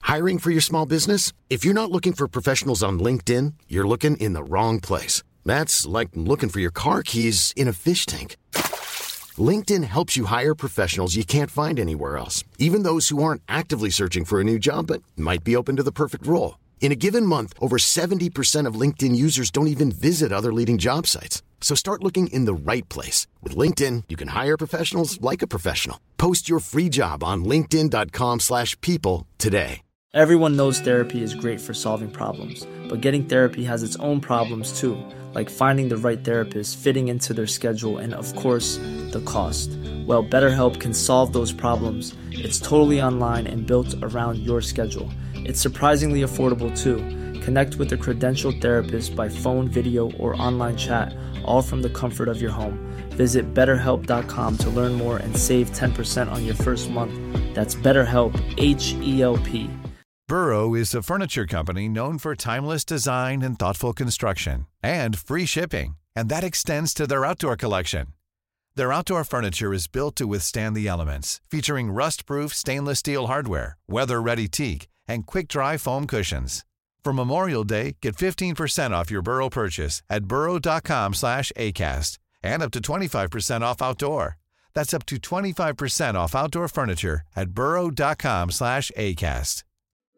Hiring for your small business? If you're not looking for professionals on LinkedIn, you're looking in the wrong place. That's like looking for your car keys in a fish tank. LinkedIn helps you hire professionals you can't find anywhere else, even those who aren't actively searching for a new job but might be open to the perfect role. In a given month, over 70% of LinkedIn users don't even visit other leading job sites. So start looking in the right place. With LinkedIn, you can hire professionals like a professional. Post your free job on linkedin.com/people today. Everyone knows therapy is great for solving problems, but getting therapy has its own problems too, like finding the right therapist, fitting into their schedule, and of course, the cost. Well, BetterHelp can solve those problems. It's totally online and built around your schedule. It's surprisingly affordable too. Connect with a credentialed therapist by phone, video, or online chat, all from the comfort of your home. Visit BetterHelp.com to learn more and save 10% on your first month. That's BetterHelp, H-E-L-P. Burrow is a furniture company known for timeless design and thoughtful construction, and free shipping, and that extends to their outdoor collection. Their outdoor furniture is built to withstand the elements, featuring rust-proof stainless steel hardware, weather-ready teak, and quick-dry foam cushions. For Memorial Day, get 15% off your Burrow purchase at burrow.com/acast, and up to 25% off outdoor. That's up to 25% off outdoor furniture at burrow.com/acast.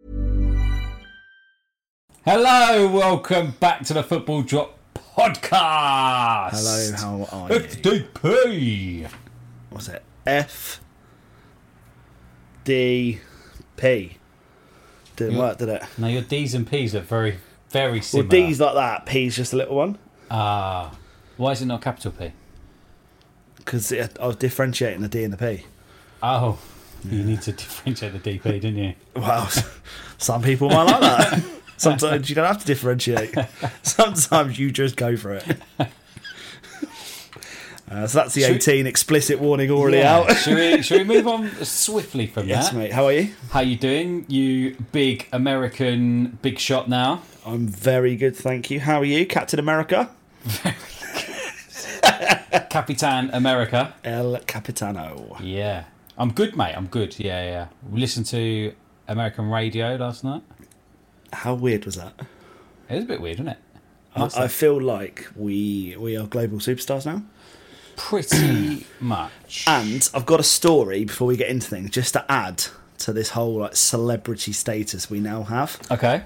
Hello, welcome back to the Football Drop Podcast. Hello, how are you? FDP. What's it? FDP. Didn't work, did it? No, your D's and P's are very, very similar. Well, D's like that, P's just a little one. Why is it not capital P? Because I was differentiating the D and the P. Oh, you need to differentiate the DP, didn't you? Well, some people might like that. Sometimes you don't have to differentiate. Sometimes you just go for it. So that's the 18 explicit warning already out. Should we move on swiftly from that? Yes, mate. How are you? How you doing? You big American big shot now. I'm very good, thank you. How are you, Captain America? Capitan America. El Capitano. Yeah. I'm good, mate. I'm good. Yeah. We listened to American radio last night. How weird was that? It was a bit weird, wasn't it? I feel like we are global superstars now. Pretty much. And I've got a story before we get into things, just to add to this whole like celebrity status we now have. Okay.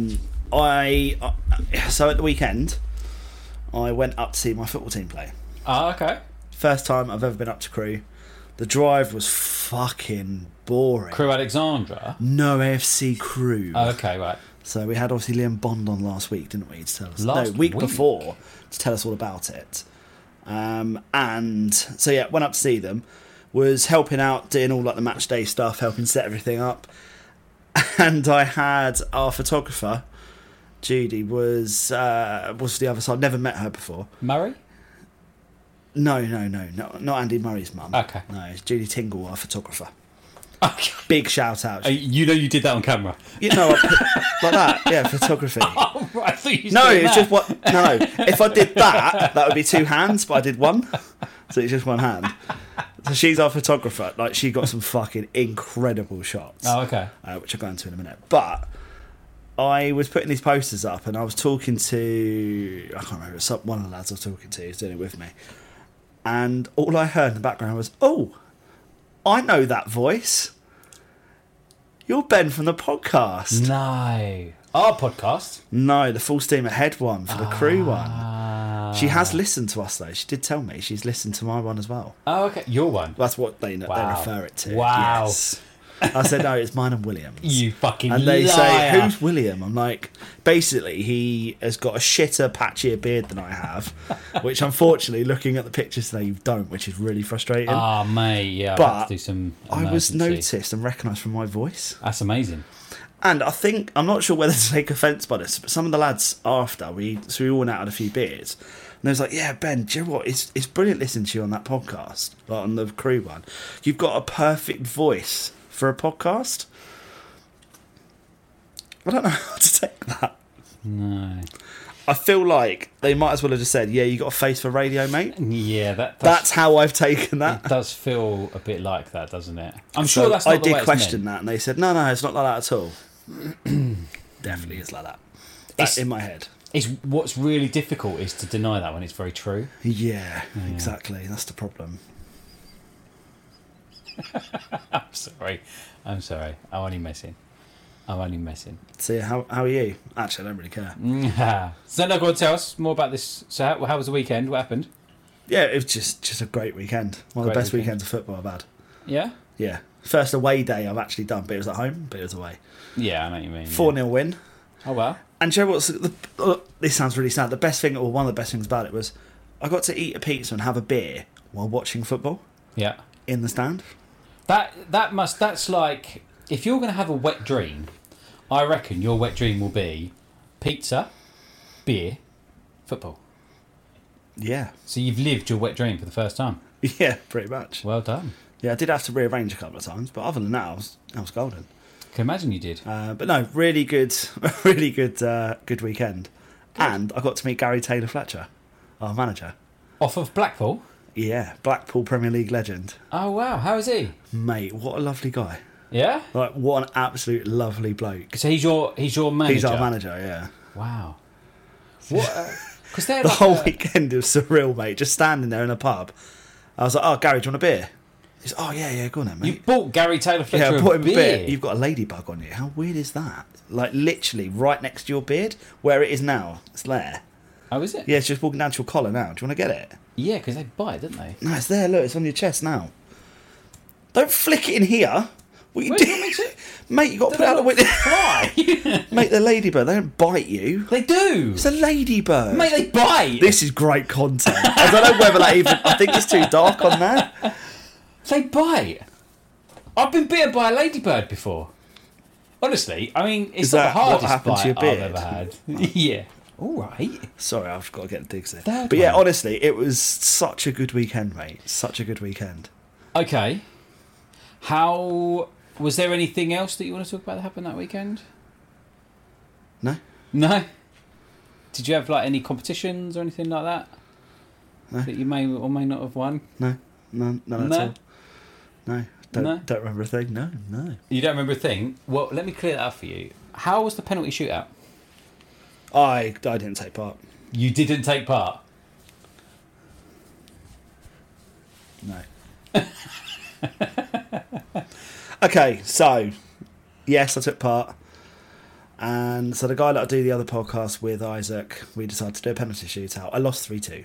So at the weekend, I went up to see my football team play. Oh, okay. First time I've ever been up to Crewe. The drive was fucking boring. Crewe Alexandra? No, AFC Crewe. Oh, okay, right. So we had obviously Liam Bond on last week, didn't we? To tell us. Week before to tell us all about it. And so yeah, went up to see them. Was helping out, doing all like the match day stuff, helping set everything up. And I had our photographer, Judy, was the other side. Never met her before. Murray? No, not Andy Murray's mum. Okay. No, it's Judy Tingle, our photographer. Okay. Big shout out. You know you did that on camera? You know, like that, yeah, photography. Oh, right, I thought you No, said it's that. just what. No, if I did that would be two hands, but I did one, so it's just one hand. So she's our photographer. Like, she got some fucking incredible shots. Oh, okay. Which I'll go into in a minute. But I was putting these posters up, and I was talking to, I can't remember, one of the lads I was talking to, who's doing it with me. And all I heard in the background was, "Oh, I know that voice. You're Ben from the podcast." No. Our podcast? No, the Full Steam Ahead one, for the Crew one. She has listened to us, though. She did tell me she's listened to my one as well. Oh, okay. Your one? That's what they refer it to. Wow. Yes. I said, no, it's mine and William's. You fucking And they liar. say, who's William? I'm like, basically, he has got a shitter, patchier beard than I have, which unfortunately, looking at the pictures today, you don't, which is really frustrating. Oh, mate, yeah. But I've had to do some I was emergency. noticed and recognised from my voice. That's amazing. And I think, I'm not sure whether to take offence by this, but some of the lads after, we all went out had a few beers, and they was like, yeah, Ben, do you know what? It's brilliant listening to you on that podcast, like on the Crew one. You've got a perfect voice for a podcast. I don't know how to take that. No. I feel like they might as well have just said, yeah, you got a face for radio, mate. Yeah, that's how I've taken that. It does feel a bit like that, doesn't it? I'm sure that's not I the way did it's question meant. that, and they said, no, it's not like that at all. Definitely is like that. It's- That's in my head. It's what's really difficult is to deny that when it's very true. Yeah, exactly. That's the problem. I'm sorry. I'm only messing. So yeah, how are you? Actually, I don't really care. So now go on, tell us more about this. So how was the weekend? What happened? Yeah, it was just a great weekend. One of the Great best weekend. weekends of football I've had. Yeah? Yeah. First away day I've actually done, but it was at home, but it was away. Yeah, I know what you mean. 4-0 win. Oh, well. And do you know what's... this sounds really sad. The best thing, or one of the best things about it was I got to eat a pizza and have a beer while watching football Yeah. in the stand. That's like, if you're going to have a wet dream, I reckon your wet dream will be pizza, beer, football. Yeah. So you've lived your wet dream for the first time. Yeah, pretty much. Well done. Yeah, I did have to rearrange a couple of times, but other than that, I was golden. Can imagine you did. But no, really good, really good weekend. And I got to meet Gary Taylor-Fletcher, our manager. Off of Blackpool? Yeah, Blackpool Premier League legend. Oh, wow. How is he? Mate, what a lovely guy. Yeah? Like, what an absolute lovely bloke. So he's your manager? He's our manager, yeah. Wow. What? Because they're The like whole weekend was surreal, mate. Just standing there in a pub. I was like, oh, Gary, do you want a beer? He's oh, yeah, go on then, mate. You bought Gary Taylor-Fletcher Yeah, I bought him a beer. beer. You've got a ladybug on you. How weird is that? Like, literally right next to your beard, where it is now. It's there. Oh, is it? Yeah, it's just walking down to your collar now. Do you want to get it? Yeah, because they bite, don't they? No, it's there. Look, it's on your chest now. Don't flick it in here. What you Where do? do you want me to- Mate, you got to put it out the window. Fly! Mate, they're ladybird. They don't bite you. They do! It's a ladybird. Mate, they bite! This is great content. I don't know whether that even... I think it's too dark on there. They bite! I've been bitten by a ladybird before. Honestly, I mean, it's Is not the that what hardest happened bite to your I've beard? ever had. Yeah. Alright. Sorry, I've got to get the digs in. Third But yeah, one. honestly, it was such a good weekend, mate. Such a good weekend. Okay. How... Was there anything else that you want to talk about that happened that weekend? No? No? Did you have, like, any competitions or anything like that? No. That you may or may not have won? No? None at No? all? No. No? Don't remember a thing? No. You don't remember a thing? Well, let me clear that up for you. How was the penalty shootout? I didn't take part. You didn't take part? No. Okay, so yes, I took part, and so the guy that I do the other podcast with, Isaac, we decided to do a penalty shootout. I lost 3-2.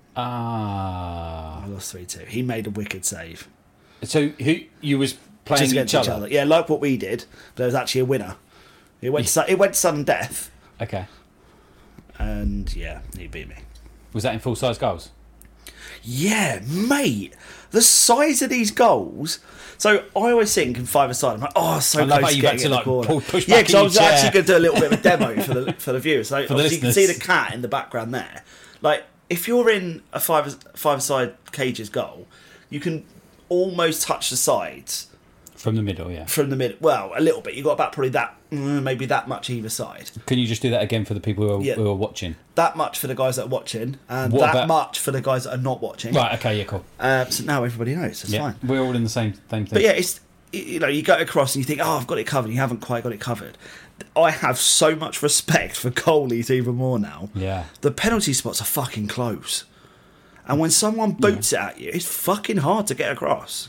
Ah. I lost 3-2. He made a wicked save. So who you was playing Just against each other. Yeah, like what we did, but there was actually a winner. It went to sudden death, Okay. and yeah, he beat me. Was that in full size goals? Yeah, mate. The size of these goals. So I always think in five-a-side. I'm like, oh, so I love close how to you getting had to, in the like, corner. push Yeah, back because in I your was actually chair. going to do a little bit of a demo for the viewers. So the obviously you can see listeners. the cat in the background there. Like, if you're in a five-a-side cages goal, you can almost touch the sides From the middle, yeah. from the middle. Well, a little bit. You got about probably that, maybe that much either side. Can you just do that again for the people who are, Yeah. who are watching? That much for the guys that are watching, and What that about- much for the guys that are not watching. Right, okay, yeah, cool. So now everybody knows. It's Yeah, fine. we're all in the same thing. But yeah, it's, you know, you go across and you think, oh, I've got it covered. You haven't quite got it covered. I have so much respect for goalies even more now. Yeah. The penalty spots are fucking close. And when someone boots it at you, it's fucking hard to get across.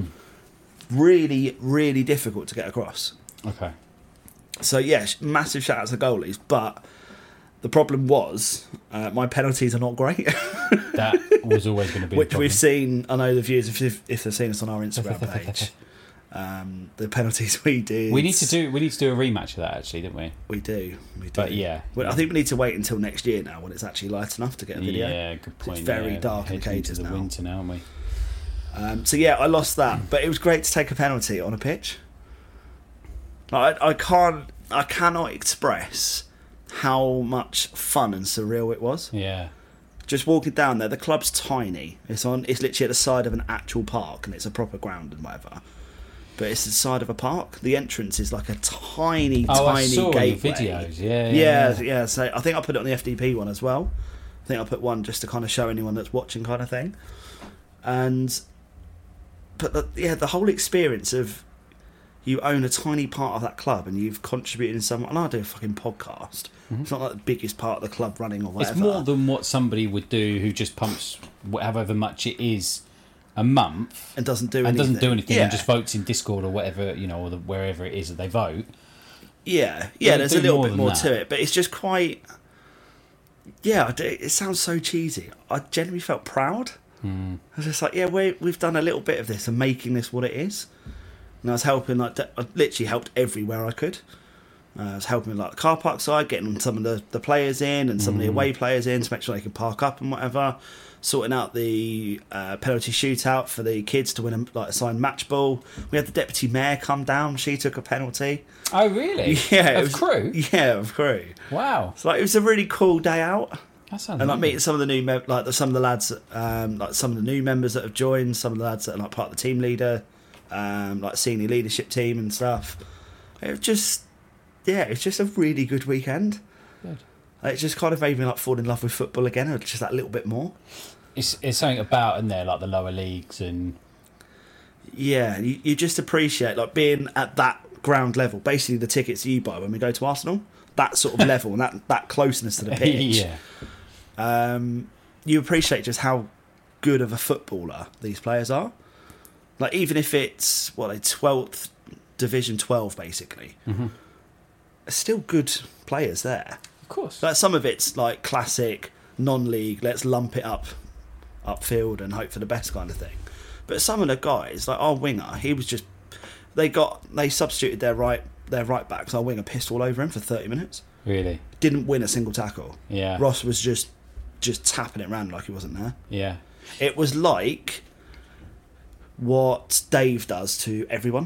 Really, really difficult to get across. Okay. So, yes, massive shout out to goalies. But the problem was my penalties are not great. That was always going to be Which the problem. we've seen, I know the viewers, if they've seen us on our Instagram page, the penalties we did. We need to do a rematch of that, actually, don't we? We do. But yeah. Well, I think we need to wait until next year now when it's actually light enough to get a video. Yeah, good point. It's very yeah. dark in the Heading into cages the now. winter now, aren't we? So yeah, I lost that, but it was great to take a penalty on a pitch. Like, I cannot express how much fun and surreal it was. Yeah. Just walking down there, the club's tiny. It's literally at the side of an actual park, and it's a proper ground and whatever. But it's the side of a park. The entrance is like a tiny I saw your gateway. videos. Yeah. So I think I put it on the FDP one as well. I think I put one just to kind of show anyone that's watching, kind of thing. But the whole experience of you own a tiny part of that club and you've contributed in some way. And I do a fucking podcast. It's not like the biggest part of the club running or whatever. It's more than what somebody would do who just pumps however much it is a month and doesn't do anything yeah. and just votes in Discord or whatever, you know, or wherever it is that they vote. Yeah, They there's do a little more bit than more that. to it, but it's just quite. Yeah, it sounds so cheesy. I genuinely felt proud. I was just like, yeah, we've done a little bit of this and making this what it is. And I was helping, I literally helped everywhere I could. I was helping like the car park side, getting some of the players in and some of the away players in to make sure they could park up and whatever. Sorting out the penalty shootout for the kids to win a signed match ball. We had the deputy mayor come down. She took a penalty. Oh, really? Yeah, Of Crewe? Yeah, of Crewe. Wow. So it was a really cool day out. That sounds And lovely. meeting some of the new some of the lads, like some of the new members that have joined, some of the lads that are like part of the team leader, like senior leadership team and stuff. It was just, it's just a really good weekend. Good. It just kind of made me like fall in love with football again, or just that little bit more. It's something about in there, like the lower leagues and... Yeah, you just appreciate like being at that ground level. Basically, the tickets you buy when we go to Arsenal, that sort of level and that closeness to the pitch. Yeah. You appreciate just how good of a footballer these players are. Like even if it's 12th Division 12 basically, there's still good players there. Of course. Like some of it's like classic non-league, let's lump it upfield and hope for the best kind of thing. But some of the guys, like our winger, he was just they substituted their right backs. Our winger pissed all over him for 30 minutes. Really? Didn't win a single tackle. Yeah. Ross was just tapping it around like he wasn't there. Yeah. It was like what Dave does to everyone.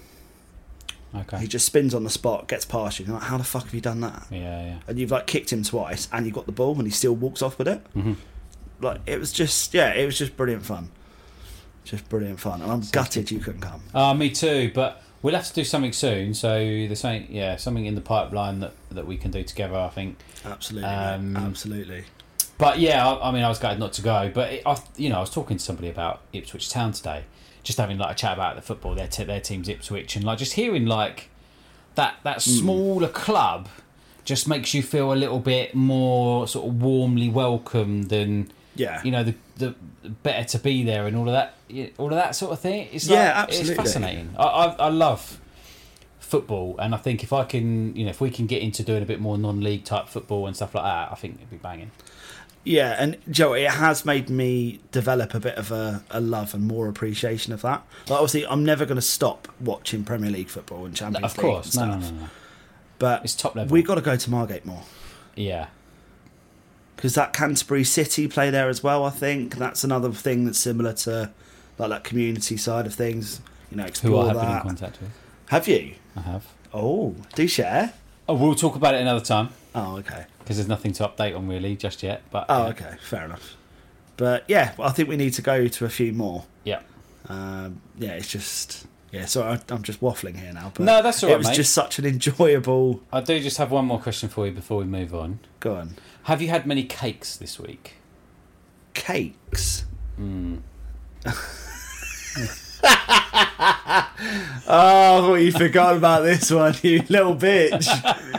Okay. He just spins on the spot, gets past you. You're like, how the fuck have you done that? Yeah. And you've like kicked him twice, and you got the ball, and he still walks off with it. Mm-hmm. Like it was just brilliant fun. Just brilliant fun, and I'm gutted you couldn't come. Me too, but we'll have to do something soon. So there's something in the pipeline that we can do together, I think. Absolutely, mate. Absolutely. But yeah, I mean, I was glad not to go. But I was talking to somebody about Ipswich Town today, just having like a chat about the football. Their team's Ipswich, and like just hearing like that smaller club just makes you feel a little bit more sort of warmly welcomed and the better to be there and all of that sort of thing. It's like, absolutely. It's fascinating. I love football, and I think if we can get into doing a bit more non-league type football and stuff like that, I think it'd be banging. Yeah, and Joe, it has made me develop a bit of a love and more appreciation of that. Like, obviously, I'm never going to stop watching Premier League football and Champions Of League course, and stuff. no. But It's top level. We've got to go to Margate more. Yeah. Because that Canterbury City play there as well, I think. That's another thing that's similar to like that community side of things. Who Explore I have that. been in contact with. Have you? I have. Oh, do share? Oh, we'll talk about it another time Oh, okay. because there's nothing to update on really just yet. But Oh, okay. Fair enough. But yeah, I think we need to go to a few more. Yeah. It's just... Yeah, sorry, I'm just waffling here now. But No, that's all right, it was mate. just such an enjoyable... I do just have one more question for you before we move on. Go on. Have you had many cakes this week? Cakes? Oh, you forgot about this one, you little bitch.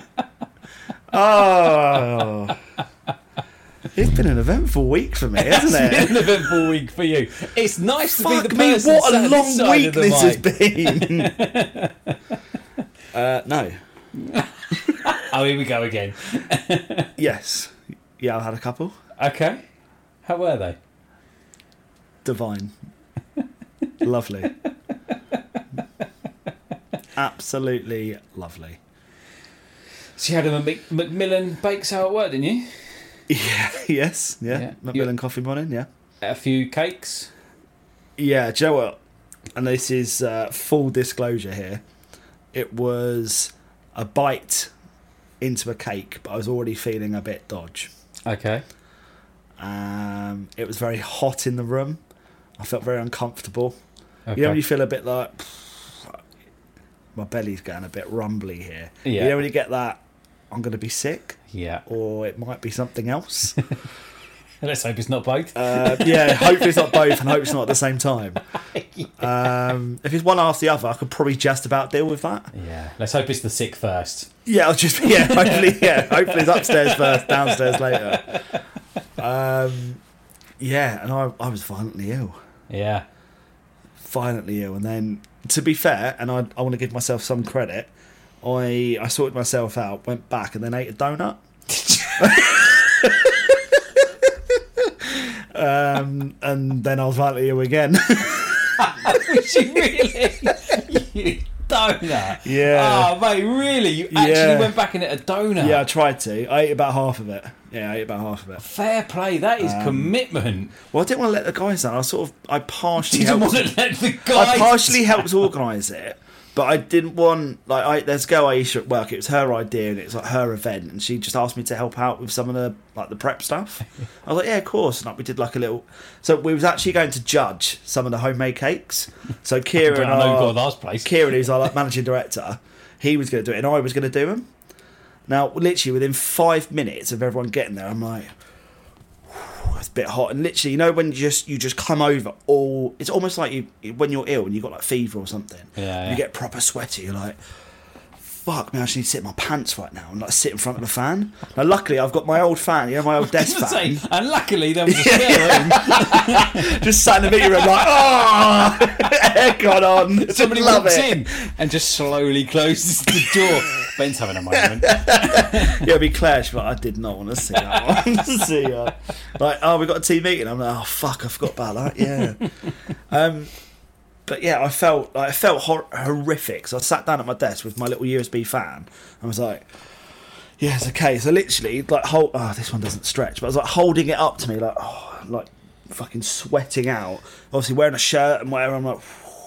Oh. It's been an eventful week for me, hasn't It's been it? an eventful week for you. It's nice to be Fuck the me, person what sat a this long side week of the this has mic. been. No. Oh, here we go again. Yes. Yeah, I had a couple. Okay. How were they? Divine. Lovely. Absolutely lovely. So you had a Macmillan bake sale at work, didn't you? Yeah, yes, yeah. Yeah. Macmillan Coffee Morning, yeah. A few cakes. Yeah, do you know what? And this is full disclosure here. It was a bite into a cake, but I was already feeling a bit dodge. Okay. It was very hot in the room. I felt very uncomfortable. Okay. You know when you feel a bit like my belly's going a bit rumbly here. Yeah. You know when you get that I'm going to be sick, Yeah. or it might be something else. Let's hope it's not both. Yeah, hopefully it's not both, and hope it's not at the same time. If it's one after the other, I could probably just about deal with that. Yeah, let's hope it's the sick first. Yeah, hopefully it's upstairs first, downstairs later. Yeah, and I was violently ill. Yeah. Violently ill, and then to be fair, and I want to give myself some credit, I sorted myself out, went back, and then ate a donut. And then I was violently ill again. Was you really? You donut? Yeah. Oh, mate, really? You actually went back and ate a donut? Yeah, I tried to. I ate about half of it. Yeah, I ate about half of it. Fair play. That is commitment. Well, I didn't want to let the guys down. I partially You didn't helped. want to let the guys... I partially helped organise it, but I didn't want there's a girl Aisha at work. It was her idea, and it was like her event, and she just asked me to help out with some of the the prep stuff. I was like, yeah, of course. And we did like a little. So we was actually going to judge some of the homemade cakes. So Kieran, I know you've got a last place. Kieran, who's our managing director, he was going to do it, and I was going to do them. Now, literally within 5 minutes of everyone getting there, I'm like, it's a bit hot. And literally, when you just come over it's almost like when you're ill and you've got like fever or something. Yeah. You get proper sweaty. You're like, fuck me, I actually need to sit in my pants right now and sit in front of the fan. Now, luckily, I've got my old fan, my old desk fan. And luckily, there was a spare room. Just sat in the meeting room like, oh, aircon on. Somebody Love walks it. in and just slowly closes the door. Ben's having a moment. Yeah, it'd be Claire. She'd be like, I did not want to see that one. See, like, oh, we got a team meeting. I'm like, oh fuck, I forgot about that. Yeah. But yeah, I felt horrific. So I sat down at my desk with my little USB fan. I was like, yeah, it's okay. So literally, this one doesn't stretch, but I was like holding it up to me, like fucking sweating out. Obviously wearing a shirt and whatever. I'm like,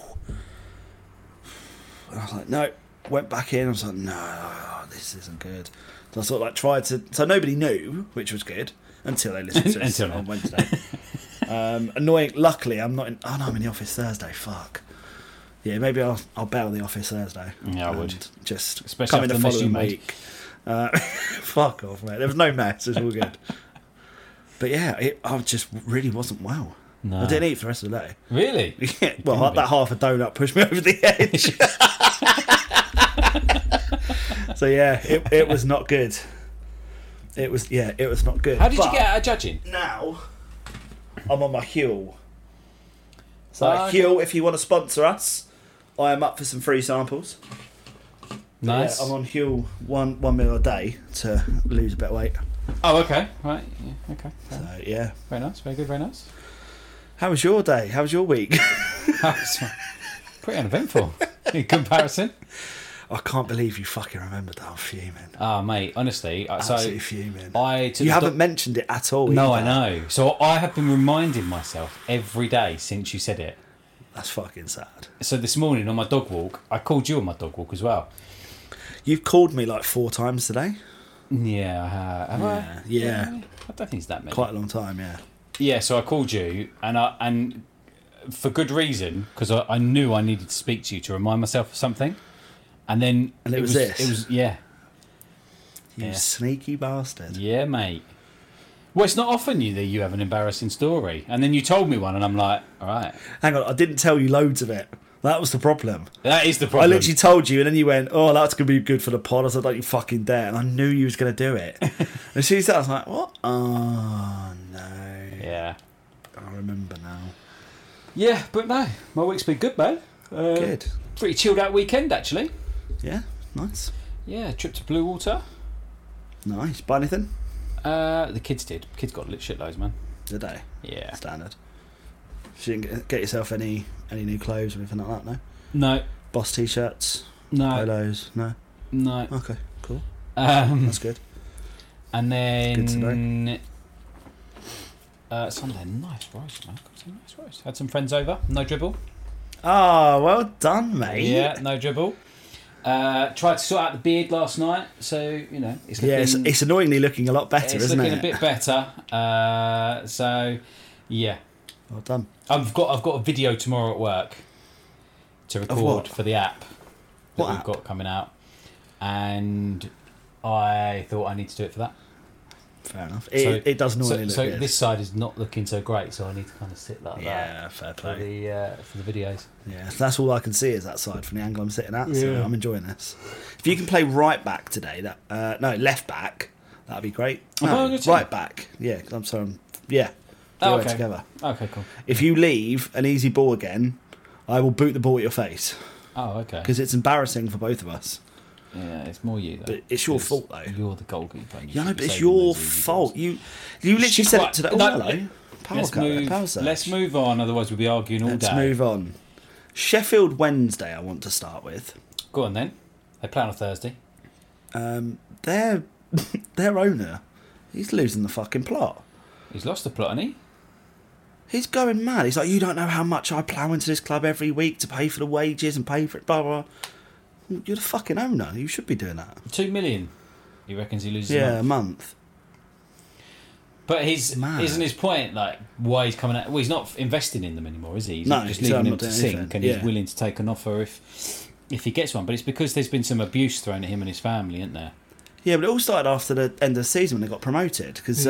and I was like, no. Went back in. I was like, no, this isn't good. So I sort of tried to. So nobody knew, which was good until they listened to it on Wednesday. Annoying. Luckily, I'm not in. Oh no, I'm in the office Thursday. Fuck. Yeah, maybe I'll bail the office Thursday. Yeah, I would. Just especially come in the after the mess following you week. Fuck off, mate. There was no mess. It's all good. But yeah, I just really wasn't well. No. I didn't eat for the rest of the day. Really? Yeah, well, that half a donut pushed me over the edge. So yeah, it was not good. It was not good. How did you get out of judging? Now I'm on my Huel. So okay. Huel, if you want to sponsor us, I am up for some free samples. Nice. Yeah, I'm on Huel one meal a day to lose a bit of weight. Oh, okay. Right. Yeah. Okay. So yeah. Very nice. Very good. Very nice. How was your day? How was your week? Pretty uneventful in comparison. I can't believe you fucking remembered that. I'm fuming. Oh, mate, honestly. Absolutely fuming. You haven't mentioned it at all. No, either. I know. So I have been reminding myself every day since you said it. That's fucking sad. So this morning on my dog walk, I called you on my dog walk as well. You've called me like 4 times today. Yeah, I have. Yeah. I don't think it's that many. Quite a long time, yeah. Yeah, so I called you, and for good reason, because I knew I needed to speak to you to remind myself of something. And then it was this. It was yeah. You sneaky bastard. Yeah, mate. Well, it's not often that you have an embarrassing story, and then you told me one, and I'm like, all right. Hang on, I didn't tell you loads of it. That was the problem. That is the problem. I literally told you, and then you went, "Oh, that's gonna be good for the pod." I said, "Don't you fucking dare!" And I knew you was gonna do it. As soon as that, I was like, "What? Oh no!" Yeah. I remember now. Yeah, but no, my week's been good, man. Good. Pretty chilled out weekend, actually. Yeah, nice. Yeah, trip to Blue Water. Nice. Buy anything? The kids did. Kids got lit shitloads, man. Did they? Yeah. Standard. You didn't get yourself any new clothes or anything like that, no? No. Boss t-shirts? No. Polos? No? No. Okay, cool. That's good. And then... Good to know. Sunday, nice roast, man. Got some nice roast. Had some friends over. No dribble. Oh, well done, mate. Yeah, no dribble. Tried to sort out the beard last night, so it's looking, it's annoyingly looking a lot better, isn't it? It's looking a bit better. So yeah, well done. I've got a video tomorrow at work to record for the app that we've got coming out, and I thought I need to do it for that. Fair enough. It does normally look so good. this side is not looking so great, so I need to kind of sit like that. Yeah, fair For play. the videos. Yeah, that's all I can see is that side from the angle I'm sitting at. So Yeah. I'm enjoying this. If you can play right back today, left back, that'd be great. No, right back. Yeah, I'm sorry. Yeah, Oh, do it okay. together. Okay, cool. If you leave an easy ball again, I will boot the ball at your face Oh, okay. because it's embarrassing for both of us. Yeah, it's more you though. But it's your 'cause fault, though. You're the goalkeeper. and you Yeah, no, should but be it's saving your those easy fault. balls. You literally said it today. Oh, No, hello. Power Let's cut, move. power surge. Let's move on. Otherwise, we'll be arguing all Let's day. move on. Sheffield Wednesday, I want to start with. Go on then. They play on a Thursday. Their owner, he's losing the fucking plot. He's lost the plot, hasn't he? He's going mad. He's like, you don't know how much I plough into this club every week to pay for the wages and pay for it, blah, blah. You're the fucking owner. You should be doing that. 2 million. He reckons he loses. Yeah, a a month. But Mad. isn't his point like why he's coming out? Well, he's not investing in them anymore, is he? He's No, just he said, leaving "I'm them not to doing sink, anything." and Yeah. he's willing to take an offer if he gets one. But it's because there's been some abuse thrown at him and his family, isn't there? Yeah, but it all started after the end of the season when they got promoted. Because,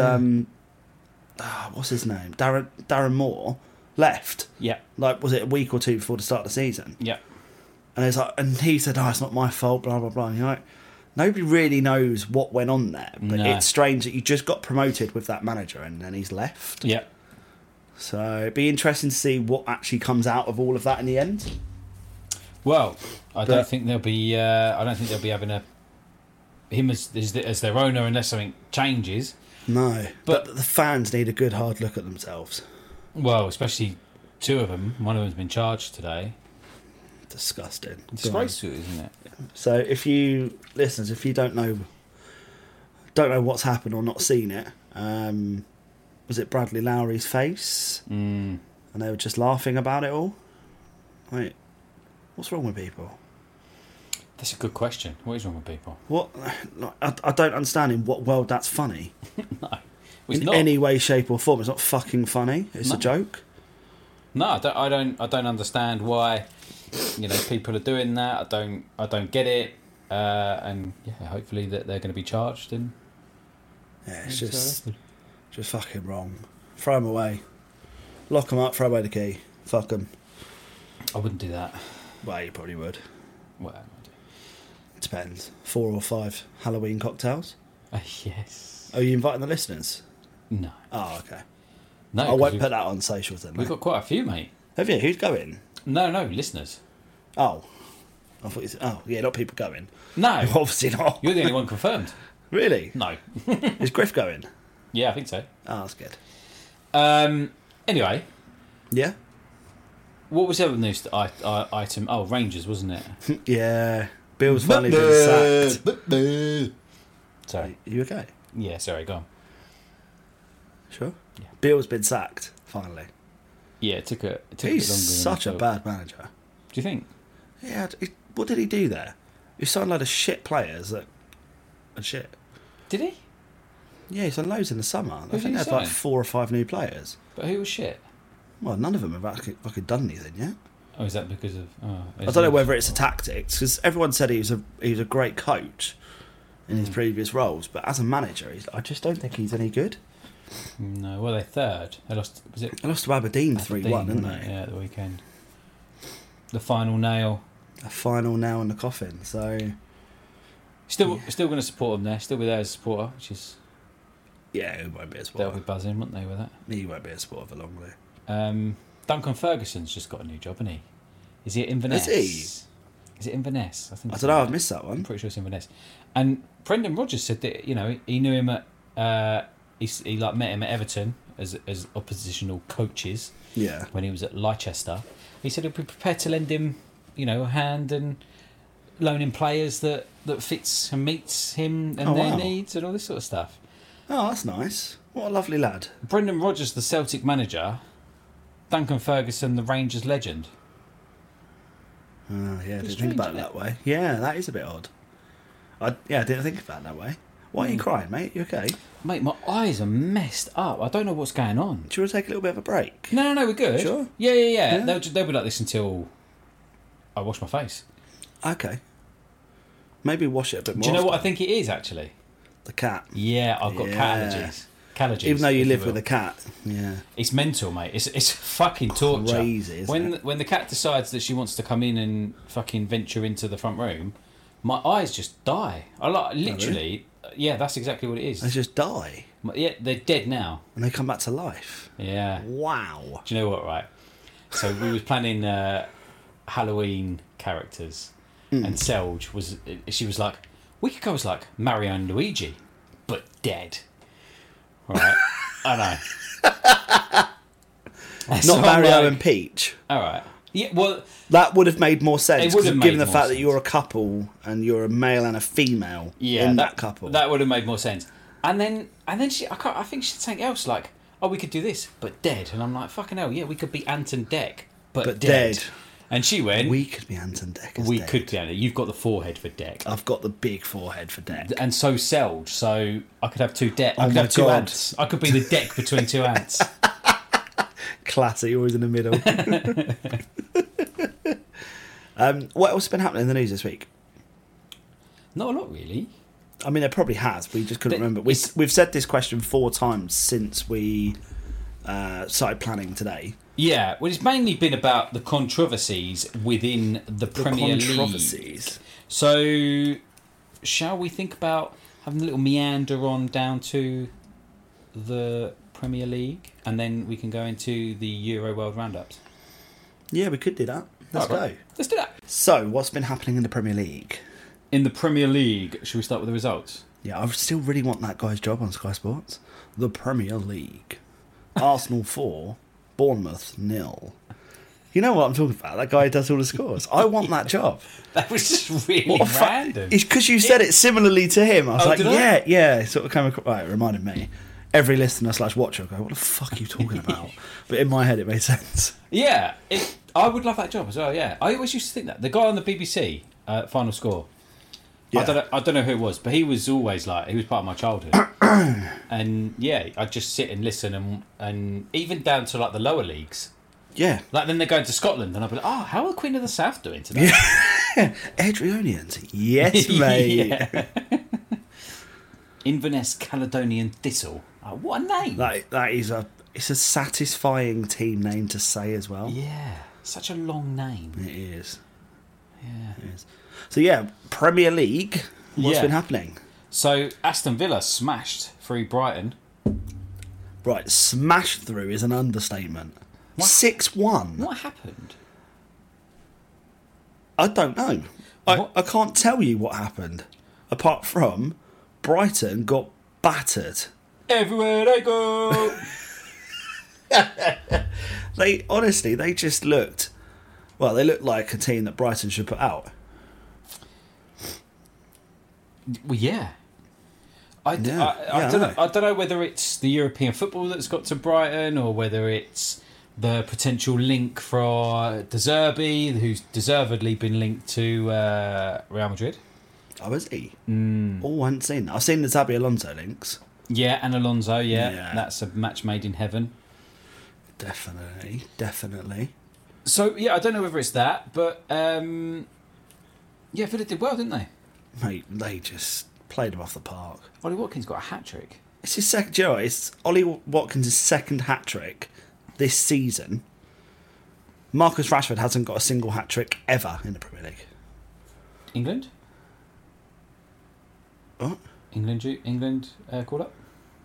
what's his name? Darren Moore left. Yeah, Like, was it a week or two before the start of the season? yeah. And it's like, and he said, "Oh, it's not my fault." Blah blah blah. And you're like, nobody really knows what went on there. But No. it's strange that you just got promoted with that manager and then he's left. Yeah. So it'd be interesting to see what actually comes out of all of that in the end. Well, I But- don't think they'll be. I don't think they'll be having him as their owner unless something changes. No, But- but the fans need a good hard look at themselves. Well, especially two of them. One of them's been charged today. Disgusting. Disgraceful, isn't it? So if you listeners, if you don't know what's happened or not seen it, was it Bradley Lowry's face? Mm. And they were just laughing about it all. Like, what's wrong with people? That's a good question. What is wrong with people? What? Like, I don't understand in what world that's funny. No, it's In not. any way, shape, or form, it's not fucking funny. It's No. a joke. No, I don't understand why. People are doing that. I don't get it. And yeah, hopefully that they're going to be charged and. Yeah, it's just fucking wrong. Throw them away. Lock them up. Throw away the key. Fuck them. I wouldn't do that. Well, you probably would. Well, Depends. 4 or 5 Halloween cocktails. yes. Are you inviting the listeners? No. Oh, okay. No. I 'cause won't we've- put that on socials then. We've Mate. got quite a few, mate. Have you? Who's going? No, listeners. Oh. I thought you said, oh, yeah, not people going. No. Obviously not. You're the only one confirmed. Really? No. Is Griff going? Yeah, I think so. Oh, that's good. Anyway, Yeah? what was the other news item? Oh, Rangers, wasn't it? Yeah. Bill's finally been sacked. Sorry. Are you okay? Yeah, sorry, go on. Sure? Yeah. Bill's been sacked, finally. Yeah, it took a bit longer. He's than such I a thought. bad manager. Do you think? Yeah, what did he do there? He signed a load of shit players that are shit. Did he? Yeah, he signed loads in the summer. I did think he they had like sign? 4 or 5 new players. But who was shit? Well, none of them have actually fucking done anything yet. Oh, is that because of? Oh, I don't know whether it's a tactics, because everyone said he was a great coach in his previous roles, but as a manager, I just don't think he's any good. No, well, they're third. They lost. Was it They lost to Aberdeen 3-1, didn't wasn't it? they? Yeah, at the weekend. The final nail. A final nail in the coffin. So Still going to support them there. Still be there as a supporter, which is yeah, he won't be a they'll supporter. be buzzing, won't they, with that? He won't be a supporter for long, though. Duncan Ferguson's just got a new job, hasn't he? Is he at Inverness? Is Is it Inverness? I think. I it's don't know. I've Inverness. missed that I'm one. pretty sure it's Inverness. And Brendan Rodgers said that he knew him at he like met him at Everton as oppositional coaches Yeah. when he was at Leicester. He said he'd be prepared to lend him a hand and loan him players that fits and meets him and Oh, their wow. needs and all this sort of stuff. Oh, that's nice. What a lovely lad. Brendan Rodgers, the Celtic manager. Duncan Ferguson, the Rangers legend. Oh, yeah, I didn't strange, think about it isn't that way. Yeah, that is a bit odd. I didn't think about it that way. Why are you crying, mate? You okay? Mate, my eyes are messed up. I don't know what's going on. Do you want to take a little bit of a break? No, we're good. Sure. Yeah. Yeah. They'll be like this until I wash my face. Okay. Maybe wash it a bit more. Do you know what I often. think it is, actually? The cat. Yeah, I've got cat allergies. Allergies, even though you if live will. with a cat, yeah, It's mental, mate. It's fucking torture. Crazy, isn't it? When the cat decides that she wants to come in and fucking venture into the front room, my eyes just die. I like literally. Yeah, that's exactly what it is. they just die Yeah, they're dead now. and they come back to life. Yeah. Wow. Do you know what? Right. So we was planning Halloween characters, and Selge was. She was like, we could go as like Mario and Luigi, but dead. Right. I know. So Not I'm Mario like, and Peach. All right. Yeah. Well. That would have made more sense. It would have given made the more fact that sense. you're a couple and you're a male and a female in that couple. That would have made more sense. And then she. I think she said something else like, "Oh, we could do this, but dead." And I'm like, "Fucking hell, yeah, we could be Ant and Dec, but dead." And she went, We could be Ant and Dec. "We could be Ant. You've got the forehead for Dec, I've got the big forehead for Dec. and so Selge. So I could have two Dec. I Oh could my have two God. ants. I could be the Dec between two ants." Classy, always in the middle. What else has been happening in the news this week? Not a lot, really. I mean, there probably has. We just couldn't But remember. We've said this question 4 times since we started planning today. Yeah, well, it's mainly been about the controversies within the Premier League. Controversies. So, shall we think about having a little meander on down to the Premier League, and then we can go into the Euro World Roundups? Yeah, we could do that. Let's Alright, go. Let's do that. So, what's been happening in the Premier League? In the Premier League, should we start with the results? Yeah, I still really want that guy's job on Sky Sports. The Premier League. Arsenal 4, Bournemouth 0. You know what I'm talking about? That guy who does all the scores. I want that job. That was just really What a fa- random. It's because you said it similarly to him. I was Oh, like, did I? yeah. It sort of came across. Right, it reminded me. Every listener / watcher will go, what the fuck are you talking about? But in my head, it made sense. Yeah, I would love that job as well. Yeah, I always used to think that the guy on the BBC Final Score. Yeah. I don't know who it was, but he was always like he was part of my childhood. And yeah, I'd just sit and listen, and even down to like the lower leagues. Yeah. Like then they're going to Scotland, and I'd be like, "Oh, how are the Queen of the South doing today?" Adrianians. Yes, mate. Yeah. Inverness Caledonian Thistle. Oh, what a name! That is it's a satisfying team name to say as well. Yeah, such a long name. It is. Yeah. It is. So yeah, Premier League. What's Yeah. been happening? So Aston Villa smashed through Brighton. Right, smash through is an understatement. What? 6-1. What happened? I don't know. What? I can't tell you what happened. Apart from Brighton got battered. Everywhere they go. They just looked. Well, they looked like a team that Brighton should put out. Well, yeah. I don't I know. know. I don't know whether it's the European football that's got to Brighton or whether it's the potential link for De Zerbi, who's deservedly been linked to Real Madrid. Oh, is he? Oh, I hadn't seen that. I've seen the Xabi Alonso links. Yeah, and Alonso, yeah. Yeah. That's a match made in heaven. Definitely. So, yeah, I don't know whether it's that, but yeah, Villa did well, didn't they? Mate, they just played him off the park. Ollie Watkins got a hat-trick. It's his second. Do you know what? It's Ollie Watkins' second hat trick this season. Marcus Rashford hasn't got a single hat trick ever in the Premier League. England? What? England called up?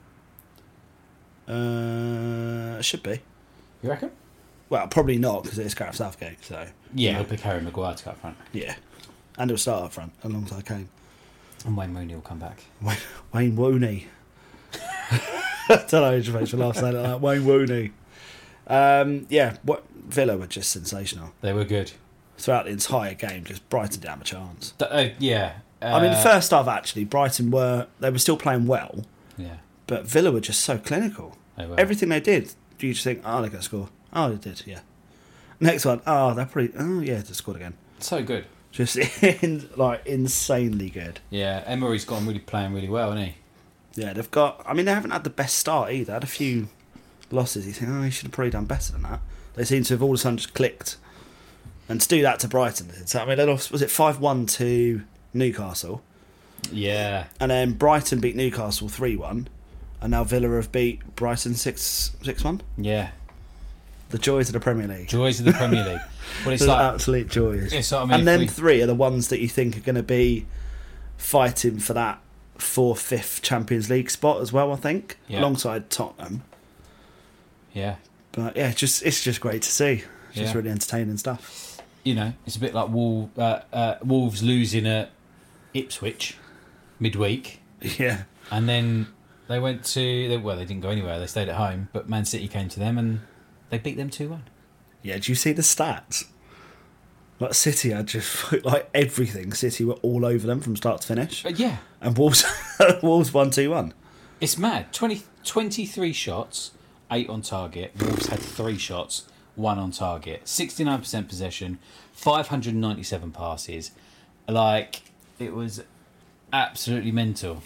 Should be. You reckon? Well, probably not because it's Gareth Southgate. So Yeah, he'll pick Harry Maguire to go up front. yeah, and he'll start up front alongside Kane. And Wayne Rooney will come back. Wayne Wooney. I don't know if makes me laugh saying like that. Wayne Wooney. Yeah, Villa were just sensational They were good. throughout the entire game. Just Brighton didn't have a chance. Yeah. I mean, the first half actually, Brighton were still playing well, Yeah. but Villa were just so clinical. They were. Everything they did, you just think, oh, they're going to score. Oh, they did, yeah. Next one, oh, they're probably, oh, yeah, they scored again. So good. Just insanely good. Yeah, Emery's gone playing really well, hasn't he? Yeah, they've got. I mean, they haven't had the best start either. Had a few losses. You think, oh, you should have probably done better than that. They seem to have all of a sudden just clicked, and to do that to Brighton. So I mean, they lost. Was it 5-1 to Newcastle? Yeah. And then Brighton beat Newcastle 3-1. And now Villa have beat Brighton 6-1. Yeah. The joys of the Premier League. Joys of the Premier League. Well, it's The like absolute joys. It's what I mean, and then we- 3 are the ones that you think are going to be fighting for that 4th, 5th Champions League spot as well, I think, Yeah. alongside Tottenham. yeah. But yeah, it's just great to see. It's just Yeah. really entertaining stuff. You know, it's a bit like Wolves losing at Ipswich midweek, Yeah. and then they went to they didn't go anywhere. They stayed at home, but Man City came to them and they beat them 2-1. Yeah, do you see the stats? Like City had just like everything. City were all over them from start to finish. But yeah, And Wolves Wolves won 2-1. it's mad. 23 shots, 8 on target. Wolves had 3 shots, 1 on target. 69% possession, 597 passes. Like, it was absolutely mental.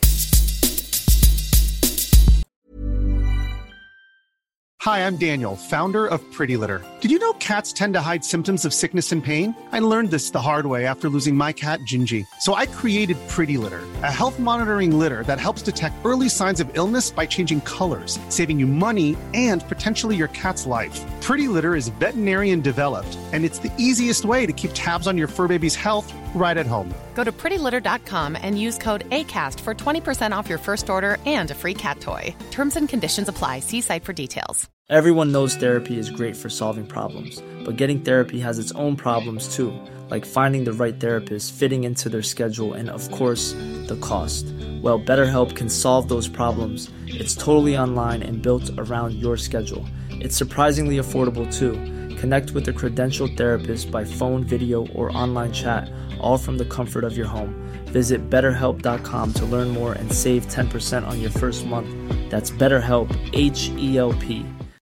Hi, I'm Daniel, founder of Pretty Litter. Did you know cats tend to hide symptoms of sickness and pain? I learned this the hard way after losing my cat, Gingy. So I created Pretty Litter, a health monitoring litter that helps detect early signs of illness by changing colors, saving you money and potentially your cat's life. Pretty Litter is veterinarian developed, and it's the easiest way to keep tabs on your fur baby's health right at home. Go to prettylitter.com and use code ACAST for 20% off your first order and a free cat toy. Terms and conditions apply. See site for details. Everyone knows therapy is great for solving problems, but getting therapy has its own problems too, like finding the right therapist, fitting into their schedule, and of course, the cost. Well, BetterHelp can solve those problems. It's totally online and built around your schedule. It's surprisingly affordable too. Connect with a credentialed therapist by phone, video, or online chat, all from the comfort of your home. Visit BetterHelp.com to learn more and save 10% on your first month. That's BetterHelp, H-E-L-P.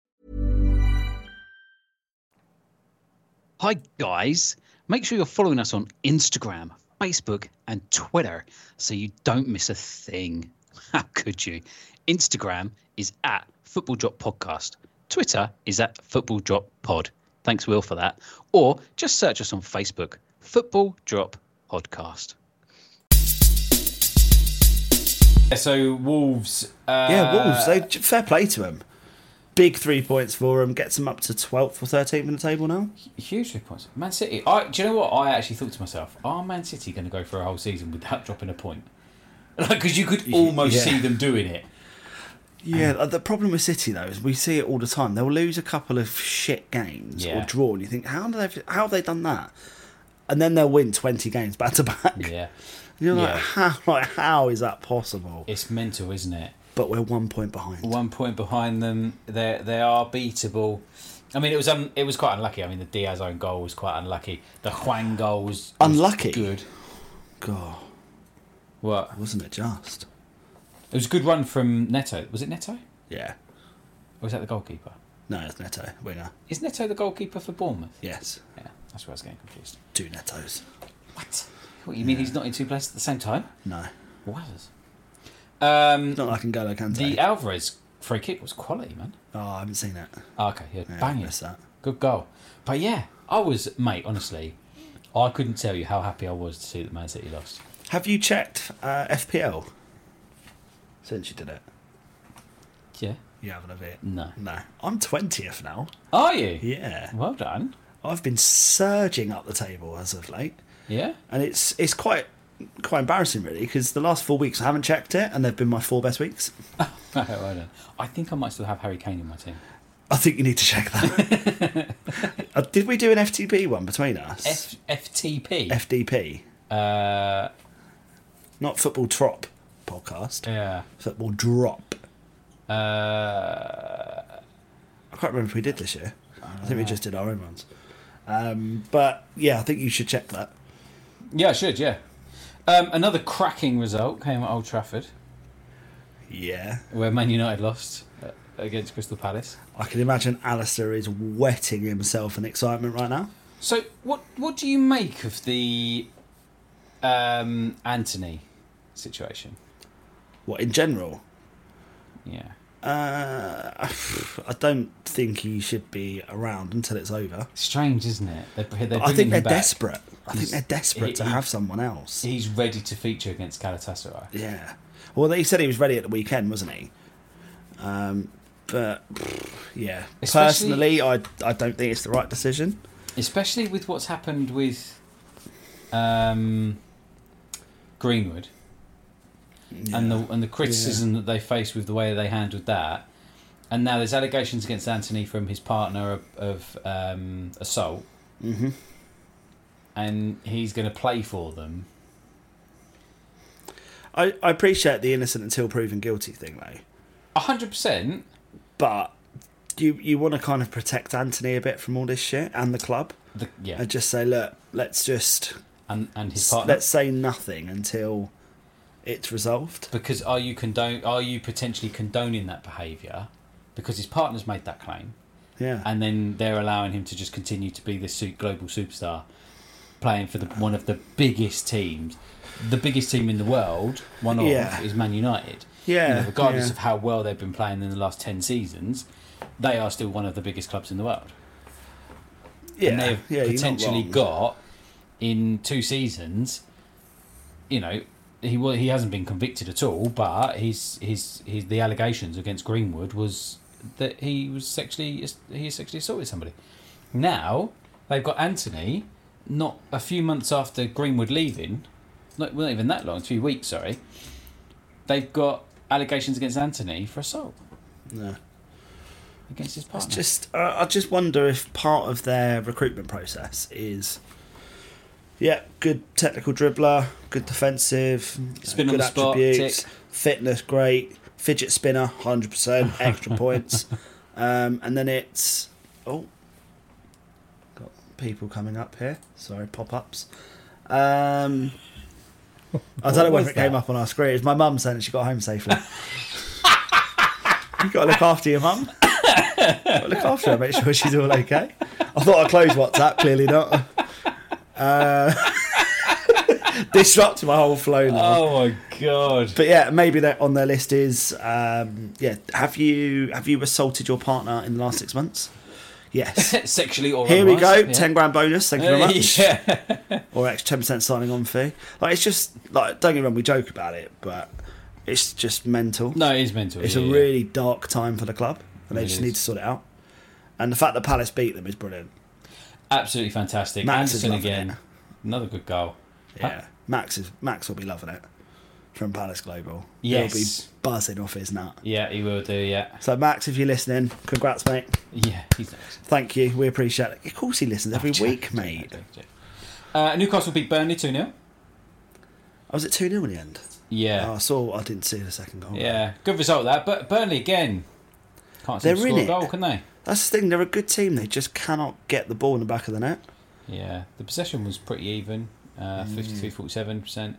Hi guys, make sure you're following us on Instagram, Facebook and Twitter so you don't miss a thing. How could you? Instagram is at Football Drop Podcast. Twitter is at Football Drop Pod. Thanks Will for that. Or just search us on Facebook, Football Drop Podcast. So Wolves... Wolves, fair play to them. Big 3 points for them. Gets them up to 12th or 13th in the table now. Huge 3 points. Man City. Do you know what? I actually thought to myself, are Man City going to go for a whole season without dropping a point? Because you could almost see them doing it. Yeah, the problem with City though is we see it all the time. They'll lose a couple of shit games or draw, and you think, how have they done that? And then they'll win 20 games back to back. Yeah. You're how is that possible? It's mental, isn't it? But we're 1 point behind. 1 point behind them. They are beatable. I mean, it was quite unlucky. I mean, the Diaz own goal was quite unlucky. The Hwang goal was unlucky. Good. God. What? Wasn't it just? It was a good run from Neto. Was it Neto? Yeah. Or was that the goalkeeper? No, it's Neto, winger. Is Neto the goalkeeper for Bournemouth? Yes. Yeah, that's where I was getting confused. 2 Netos. What? What, you mean he's not in 2 places at the same time? No. Wowzers. Not like N'Golo Kante. The Alvarez free kick was quality, man. Oh, I haven't seen it. Oh, okay, yeah, I banging. missed that. Good goal. But yeah, honestly, I couldn't tell you how happy I was to see that Man City lost. Have you checked FPL since you did it? Yeah. You haven't, have you? No. No. I'm 20th now. Are you? Yeah. Well done. I've been surging up the table as of late. Yeah. And it's quite embarrassing, really, because the last 4 weeks I haven't checked it, and they've been my 4 best weeks. Well done. I think I might still have Harry Kane in my team. I think you need to check that. Did we do an FTP one between us? FTP? FDP. Not Football Trop podcast. Yeah. Football Drop. I can't remember if we did this year. I think we just did our own ones. But yeah, I think you should check that. Yeah, I should, yeah. Another cracking result came at Old Trafford. Yeah. Where Man United lost against Crystal Palace. I can imagine Alistair is wetting himself in excitement right now. So, what do you make of the Anthony situation? What, in general? Yeah. I don't think he should be around until it's over. Strange, isn't it? I think they're desperate. I think they're desperate to have someone else. He's ready to feature against Galatasaray. Yeah. Well, they said he was ready at the weekend, wasn't he? But yeah, personally, I don't think it's the right decision. Especially with what's happened with Greenwood. Yeah. And the criticism that they faced with the way they handled that, and now there's allegations against Anthony from his partner of assault, and he's going to play for them. I appreciate the innocent until proven guilty thing, though. 100%. But you want to kind of protect Anthony a bit from all this shit and the club, and just say, look, let's just and his partner. Let's say nothing until it's resolved. Because are you potentially condoning that behaviour? Because his partner's made that claim. Yeah. And then they're allowing him to just continue to be this global superstar, playing for one of the biggest teams. The biggest team in the world, is Man United. Yeah. Regardless of how well they've been playing in the last 10 seasons, they are still one of the biggest clubs in the world. Yeah. And they've potentially got, in 2 seasons, he hasn't been convicted at all, but the allegations against Greenwood was that he sexually assaulted somebody. Now they've got Anthony, not a few months after Greenwood leaving, not even that long, 2 weeks. Sorry, they've got allegations against Anthony for assault. No. Against his partner. I just wonder if part of their recruitment process is. Yeah, good technical dribbler, good defensive, spin good on the spot, attributes, tick. Fitness great, fidget spinner 100%, extra points, and then it's got people coming up here. Sorry, pop-ups. I don't know whether it came up on our screen. It's my mum saying that she got home safely. You got to look after your mum. Got to look after her, make sure she's all okay. I thought I'd close WhatsApp, clearly not. Disrupting my whole flow now. Oh my god! But yeah, maybe that on their list is Have you assaulted your partner in the last 6 months? Yes. Sexually or here we go. Yeah. 10 grand bonus. Thank you very much. Yeah. Or extra 10% signing on fee. Like it's just like, don't get me wrong, we joke about it, but it's just mental. No, it is mental. It's a really dark time for the club, and they just need to sort it out. And the fact that Palace beat them is brilliant. Absolutely fantastic. Max Anderson is again. it. Another good goal. Yeah, Max will be loving it from Palace Global. Yes. He'll be buzzing off his nut. Yeah, he will do, yeah. So Max, if you're listening, congrats, mate. Yeah, he's nice. Thank you, we appreciate it. Of course he listens every week, mate. Newcastle beat Burnley 2-0. Was it 2-0 in the end? Yeah. I didn't see the second goal. Yeah, good result that. But Burnley again can't seem to score a goal, can they? That's the thing, they're a good team, they just cannot get the ball in the back of the net. Yeah, the possession was pretty even, 53-47%.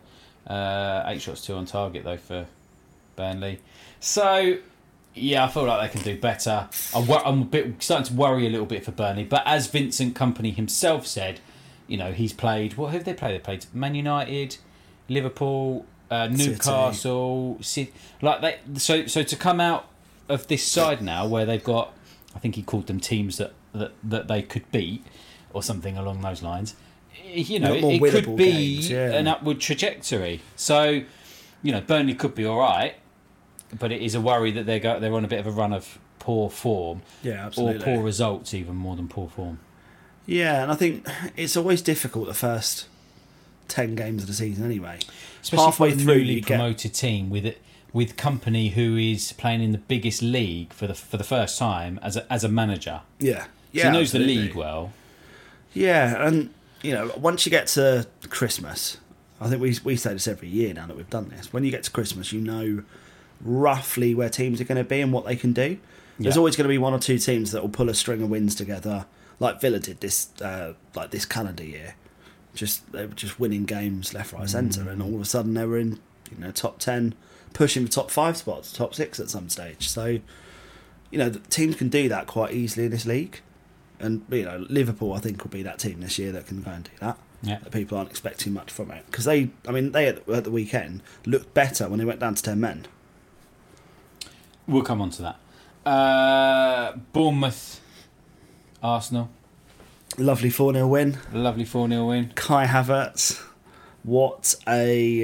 8 shots, 2 on target though for Burnley. So, yeah, I feel like they can do better. I'm starting to worry a little bit for Burnley, but as Vincent Kompany himself said, he's played. What have they played? They played Man United, Liverpool, Newcastle, City. So to come out of this side now, where they've got, I think he called them teams that they could beat, or something along those lines. It could be games, an upward trajectory. So, Burnley could be all right, but it is a worry that they're on a bit of a run of poor form, absolutely, or poor results, even more than poor form. Yeah, and I think it's always difficult the first 10 games of the season anyway. Especially halfway for a through, newly promoted team with Kompany, who is playing in the biggest league for the first time as a manager. Yeah, so he knows the league well. Yeah, and once you get to Christmas, I think we say this every year now that we've done this. When you get to Christmas, you know roughly where teams are going to be and what they can do. There's always going to be 1 or 2 teams that will pull a string of wins together, like Villa did this calendar year. They were just winning games left, right, centre, and all of a sudden they were in top 10, pushing for top 5 spots, top 6 at some stage. So the teams can do that quite easily in this league. And Liverpool, I think, will be that team this year that can go and do that. Yeah. That people aren't expecting much from it, because they at the weekend looked better when they went down to 10 men. We'll come on to that. Bournemouth, Arsenal. Lovely 4-0 win. Lovely 4-0 win. Kai Havertz. What a...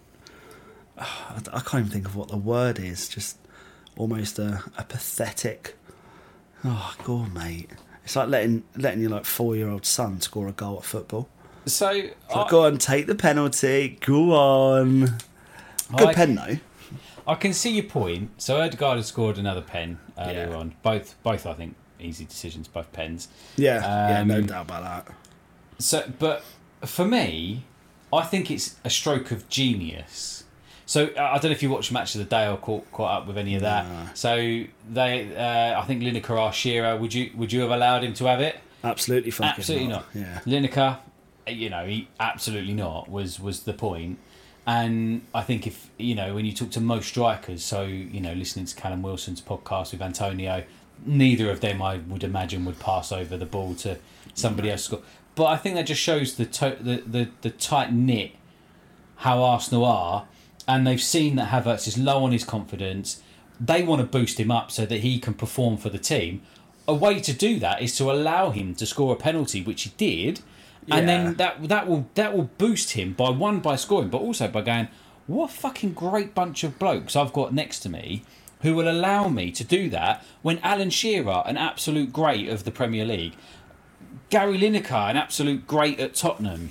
I can't even think of what the word is. Just almost a pathetic... Oh, God, mate. It's like letting your 4-year-old son score a goal at football. So go on, take the penalty. Go on. Good pen, though. I can see your point. So Ødegaard had scored another pen earlier on. Both, I think, easy decisions, both pens. Yeah, no doubt about that. So, but for me, I think it's a stroke of genius. So I don't know if you watched Match of the Day or caught up with any of that. Nah. So I think Lineker asked Shearer, would you have allowed him to have it? Absolutely fucking Absolutely not. Yeah. Lineker, he absolutely not was the point. And I think if, when you talk to most strikers, so, listening to Callum Wilson's podcast with Antonio, neither of them, I would imagine, would pass over the ball to somebody else to score. But I think that just shows the tight-knit how Arsenal are, and they've seen that Havertz is low on his confidence. They want to boost him up so that he can perform for the team. A way to do that is to allow him to score a penalty, which he did, and then that will boost him by scoring, but also by going, what a fucking great bunch of blokes I've got next to me who will allow me to do that when Alan Shearer, an absolute great of the Premier League, Gary Lineker, an absolute great at Tottenham,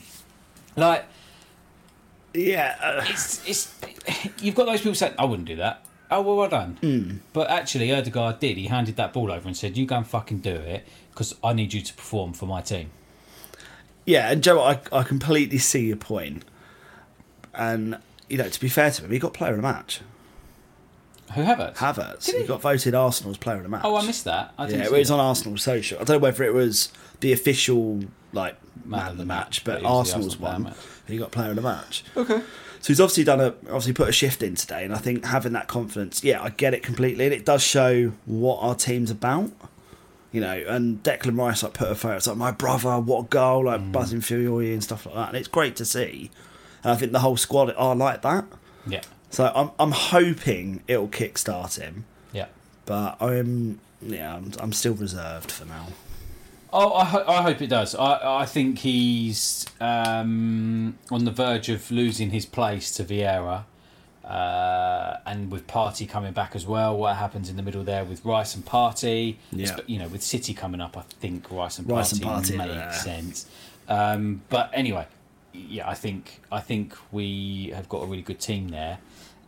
it's you've got those people saying, I wouldn't do that. Oh, well done. But actually, Ødegaard did. He handed that ball over and said, you go and fucking do it because I need you to perform for my team. Yeah, and Joe, I completely see your point. And, to be fair to him, he got player of the match. Who, Havertz? Havertz. He got voted Arsenal's player of the match. Oh, I missed that. It was on Arsenal's social. I don't know whether it was the official, man of the match, but Arsenal's one. He got player of the match. Okay. So he's obviously put a shift in today, and I think having that confidence, I get it completely, and it does show what our team's about. And Declan Rice put a photo, it's like, my brother, what a goal, buzzing Fury and stuff like that, and it's great to see. And I think the whole squad are like that. Yeah. So I'm hoping it'll kickstart him. Yeah. But I'm still reserved for now. Oh, I hope it does. I think he's on the verge of losing his place to Vieira. And with Partey coming back as well, what happens in the middle there with Rice and Partey? Yeah. With City coming up, I think Rice and Partey makes sense. But anyway, I think we have got a really good team there,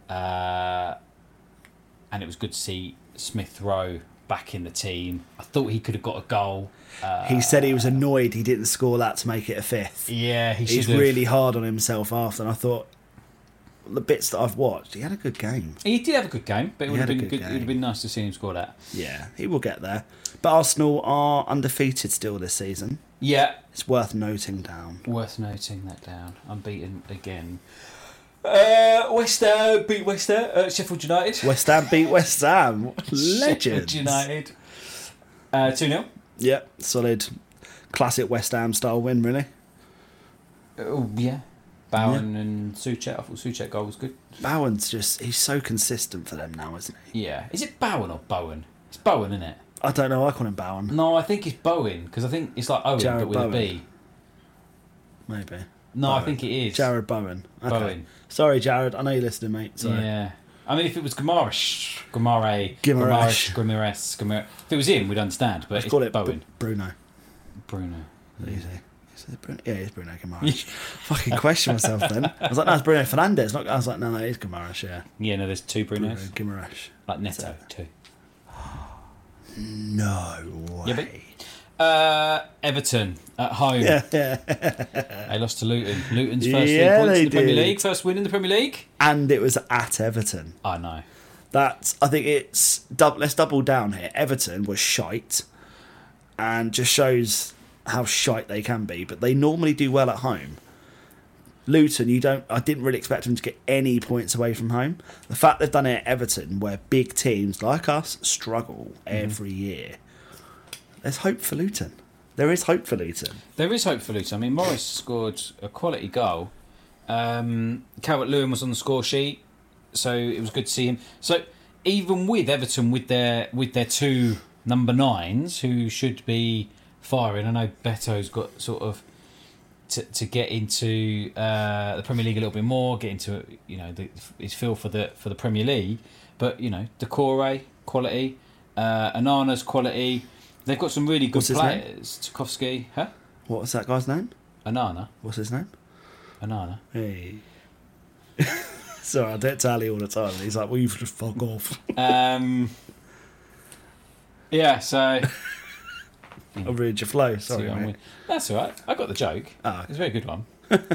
and it was good to see Smith Rowe back in the team. I thought he could have got a goal. He said he was annoyed he didn't score that to make it a fifth. Yeah, he's really hard on himself after, and I thought, the bits that I've watched, he had a good game. He did have a good game, but it would have been good. It would have been nice to see him score that. Yeah, he will get there. But Arsenal are undefeated still this season. Yeah, it's worth noting down. Unbeaten again. West Ham beat West Ham. Sheffield United. West Ham beat West Ham. Legends. Sheffield United. 2-0. Yeah, solid, classic West Ham style win, really. Oh yeah. Bowen and Souček. I thought Souček goal was good. Bowen's he's so consistent for them now, isn't he? Yeah. Is it Bowen or Bowen? It's Bowen, isn't it? I don't know. I call him Bowen. No, I think it's Bowen because I think it's like Owen Jared but with Bowen. a B. Maybe. No, Bowen. I think it is. Jared Bowen. Okay. Bowen. Sorry, Jared. I know you're listening, mate. Sorry. Yeah. I mean, if it was Guimaraes, if it was him, we'd understand. But it's call it Bowen. Bruno. Easy. Yeah, it's Bruno Guimaraes. Fucking question myself then. I was like, no, it's Bruno Fernandes. I was like, no, it is Guimaraes, yeah. Yeah, no, there's two Brunos. Bruno Guimaraes. Like Neto, too. No way. Yeah, but, Everton at home. Yeah. They lost to Luton. Luton's first 3 points in the Premier League. First win in the Premier League. And it was at Everton. I know. I think it's... Let's double down here. Everton was shite. And just shows how shite they can be, but they normally do well at home. Luton, I didn't really expect them to get any points away from home. The fact they've done it at Everton, where big teams like us struggle every year, there's hope for Luton. There is hope for Luton. There is hope for Luton. I mean, Morris scored a quality goal. Calvert-Lewin was on the score sheet, so it was good to see him. So even with Everton with their two number 9s who should be firing. I know Beto's got sort of to get into the Premier League a little bit more, get into his feel for the Premier League. But Decore quality, Anana's quality. They've got some really good players. Tarkowski, huh? What was that guy's name? Anana. What's his name? Anana. Hey. Sorry, I don't tally all the time. He's like, well, you just fuck off. Yeah, so... I ruined your flow, sorry, mate. That's all right. I got the joke. Oh, okay. It's a very good one.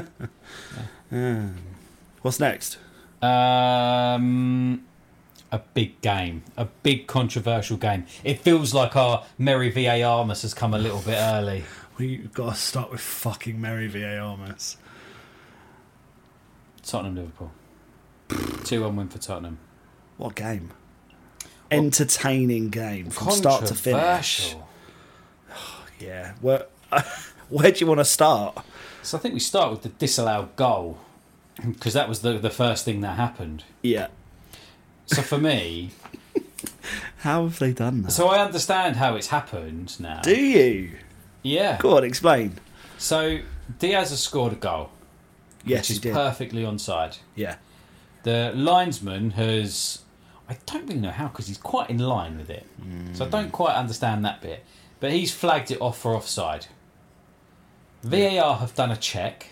What's next? A big game. A big controversial game. It feels like our Merry VAR must has come a little bit early. We've got to start with fucking Merry VAR mess. Tottenham-Liverpool. 2-1 win for Tottenham. What game? Entertaining game from start to finish. Yeah. Where do you want to start? So I think we start with the disallowed goal because that was the first thing that happened. Yeah. So for me... How have they done that? So I understand how it's happened now. Do you? Yeah. Go on, explain. So Diaz has scored a goal. Yes, which is perfectly onside. Yeah. The linesman has... I don't really know how because he's quite in line with it. So I don't quite understand that bit. But he's flagged it off for offside. VAR have done a check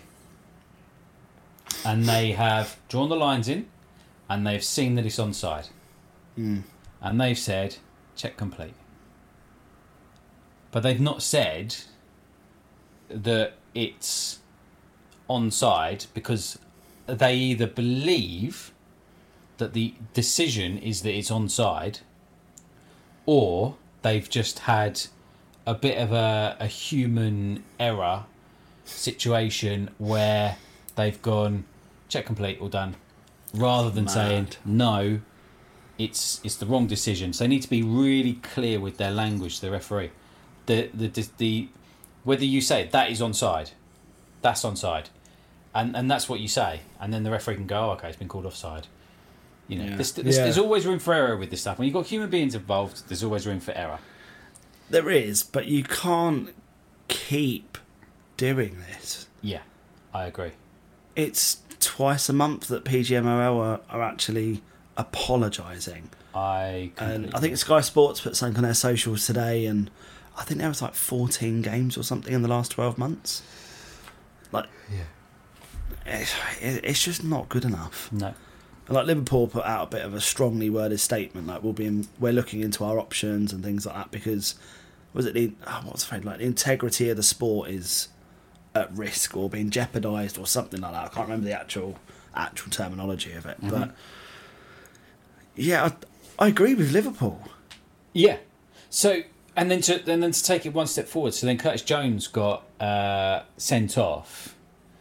and they have drawn the lines in and they've seen that it's onside. And they've said, check complete. But they've not said that it's onside because they either believe that the decision is that it's onside or they've just had a bit of a human error situation where they've gone check complete, all done, rather than saying no, it's the wrong decision. So they need to be really clear with their language, the referee. The whether you say that is onside, that's onside, and that's what you say, and then the referee can go, oh, okay, it's been called offside. There's always room for error with this stuff. When you've got human beings involved, there's always room for error. There is, but you can't keep doing this. Yeah, I agree. It's twice a month that PGMOL are actually apologising. And I think Sky Sports put something on their socials today, and I think there was like 14 games or something in the last 12 months. It's just not good enough. No. Like Liverpool put out a bit of a strongly worded statement, like we're looking into our options and things like that because the integrity of the sport is at risk or being jeopardised or something like that. I can't remember the actual terminology of it, but yeah, I agree with Liverpool. Yeah. So and then to take it one step forward, so then Curtis Jones got sent off.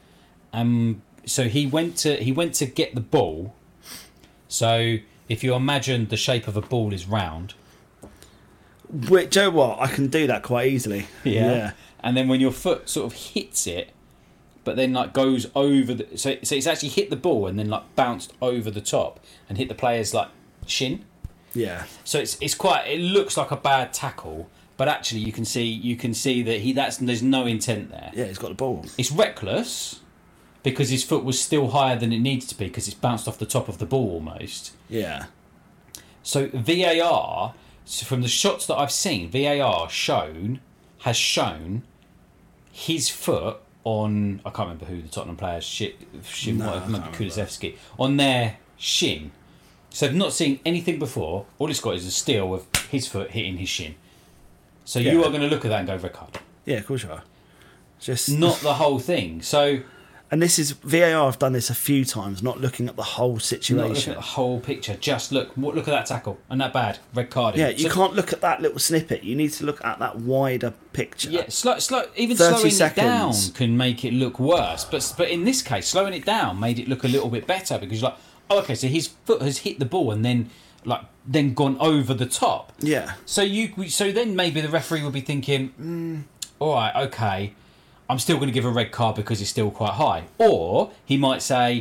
So he went to get the ball. So if you imagine the shape of a ball is round. Do you know what? I can do that quite easily. Yeah. And then when your foot sort of hits it, but then like goes over the... So it's actually hit the ball and then like bounced over the top and hit the player's like shin. Yeah. So it's quite... It looks like a bad tackle, but actually you can see that there's no intent there. Yeah, he's got the ball. It's reckless... because his foot was still higher than it needs to be because it's bounced off the top of the ball almost. Yeah. So VAR, from the shots that I've seen, VAR has shown his foot on... I can't remember who the Tottenham players... Shin might be Kulusevski. On their shin. So they've not seen anything before. All it's got is a still of his foot hitting his shin. So you are going to look at that and go, red card. Yeah, of course you are. Just not the whole thing. So... And this is VAR have done this a few times, not looking at the whole situation. Not looking at the whole picture. Just look at that tackle and that bad red card. Yeah, you can't look at that little snippet. You need to look at that wider picture. Yeah, even slowing it down can make it look worse. But in this case, slowing it down made it look a little bit better because you're like, oh, okay, so his foot has hit the ball and then gone over the top. Yeah. So then maybe the referee would be thinking, all right, okay, I'm still going to give a red card because it's still quite high. Or he might say,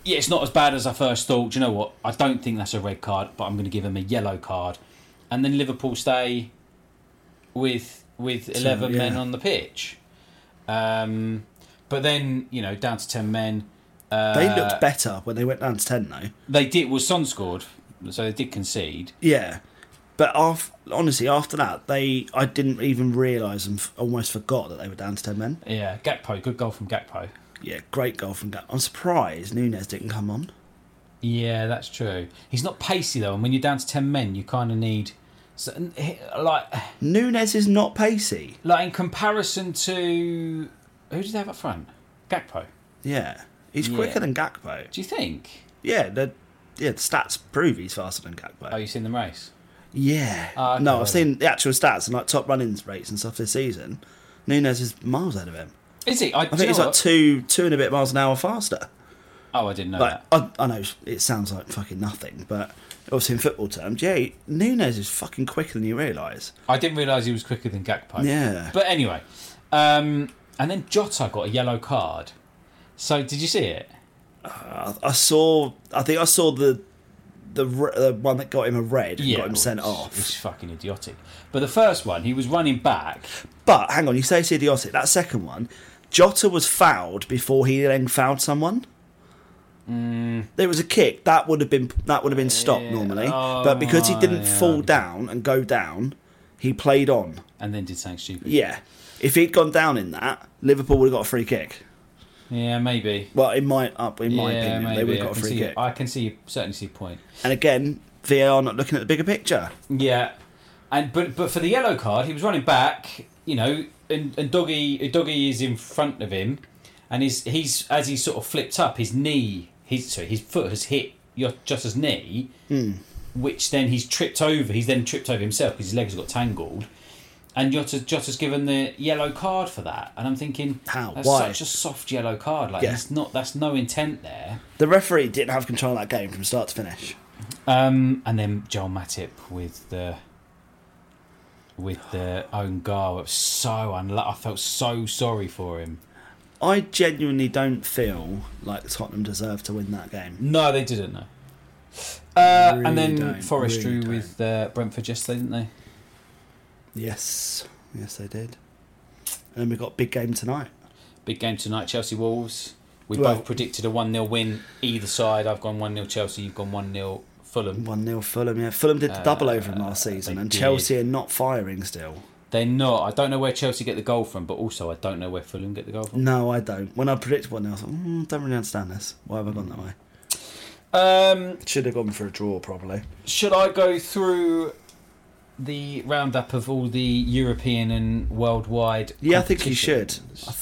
Yeah, it's not as bad as I first thought. Do you know what? I don't think that's a red card, but I'm going to give him a yellow card. And then Liverpool stay with 11 men on the pitch. But then, down to 10 men. They looked better when they went down to 10, though. They did. Well, Son scored, so they did concede. Yeah. But honestly, after that, I didn't even realise and almost forgot that they were down to 10 men. Yeah, Gakpo. Good goal from Gakpo. Yeah, great goal from Gakpo. I'm surprised Nunes didn't come on. Yeah, that's true. He's not pacey, though, and when you're down to 10 men, you kind of need... Nunes is not pacey. Like, in comparison to... Who did they have up front? Gakpo. Yeah. He's quicker than Gakpo. Do you think? Yeah, the stats prove he's faster than Gakpo. Oh, you seen them race? Yeah. Okay, no, I've seen the actual stats and like top running rates and stuff this season. Nunes is miles ahead of him. Is he? I think he's like two and a bit miles an hour faster. Oh, I didn't know that. I know it sounds like fucking nothing, but obviously in football terms, yeah, Nunes is fucking quicker than you realise. I didn't realise he was quicker than Gakpo. Yeah. But anyway, and then Jota got a yellow card. So did you see it? I think I saw the one that got him a red and got him sent off. It's fucking idiotic. But the first one, he was running back. But hang on, you say it's idiotic. That second one, Jota was fouled before he then fouled someone. There was a kick that would have been stopped normally, but because he didn't fall down and go down, he played on and then did something stupid. Yeah, if he'd gone down in that, Liverpool would have got a free kick. Yeah, maybe. Well, in my opinion, maybe. they would have got a free kick. I can certainly see a point. And again, VAR not looking at the bigger picture. Yeah, but for the yellow card, he was running back, and Doggy is in front of him, and he's as he sort of flipped up, his foot has hit Jota's knee, which then he's tripped over. He's then tripped over himself because his legs got tangled. And Jota's given the yellow card for that, and I'm thinking, that's why? Such a soft yellow card. Like, that's no intent there. The referee didn't have control of that game from start to finish. And then Joel Matip with the own goal. It was so I felt so sorry for him. I genuinely don't feel like Tottenham deserved to win that game. No, they didn't. No. And then don't, Forest really drew with Brentford yesterday, didn't they? Yes, they did. And then we got big game tonight. Big game tonight, Chelsea Wolves. We both predicted a 1-0 win either side. I've gone 1-0 Chelsea, you've gone 1-0 Fulham. 1-0 Fulham, yeah. Fulham did the double over them last season, and Chelsea are not firing still. They're not. I don't know where Chelsea get the goal from, but also I don't know where Fulham get the goal from. No, I don't. When I predicted 1-0, I thought, don't really understand this. Why have I gone that way? Should have gone for a draw, probably. Should I go through the roundup of all the European and worldwide? Yeah, I think you should.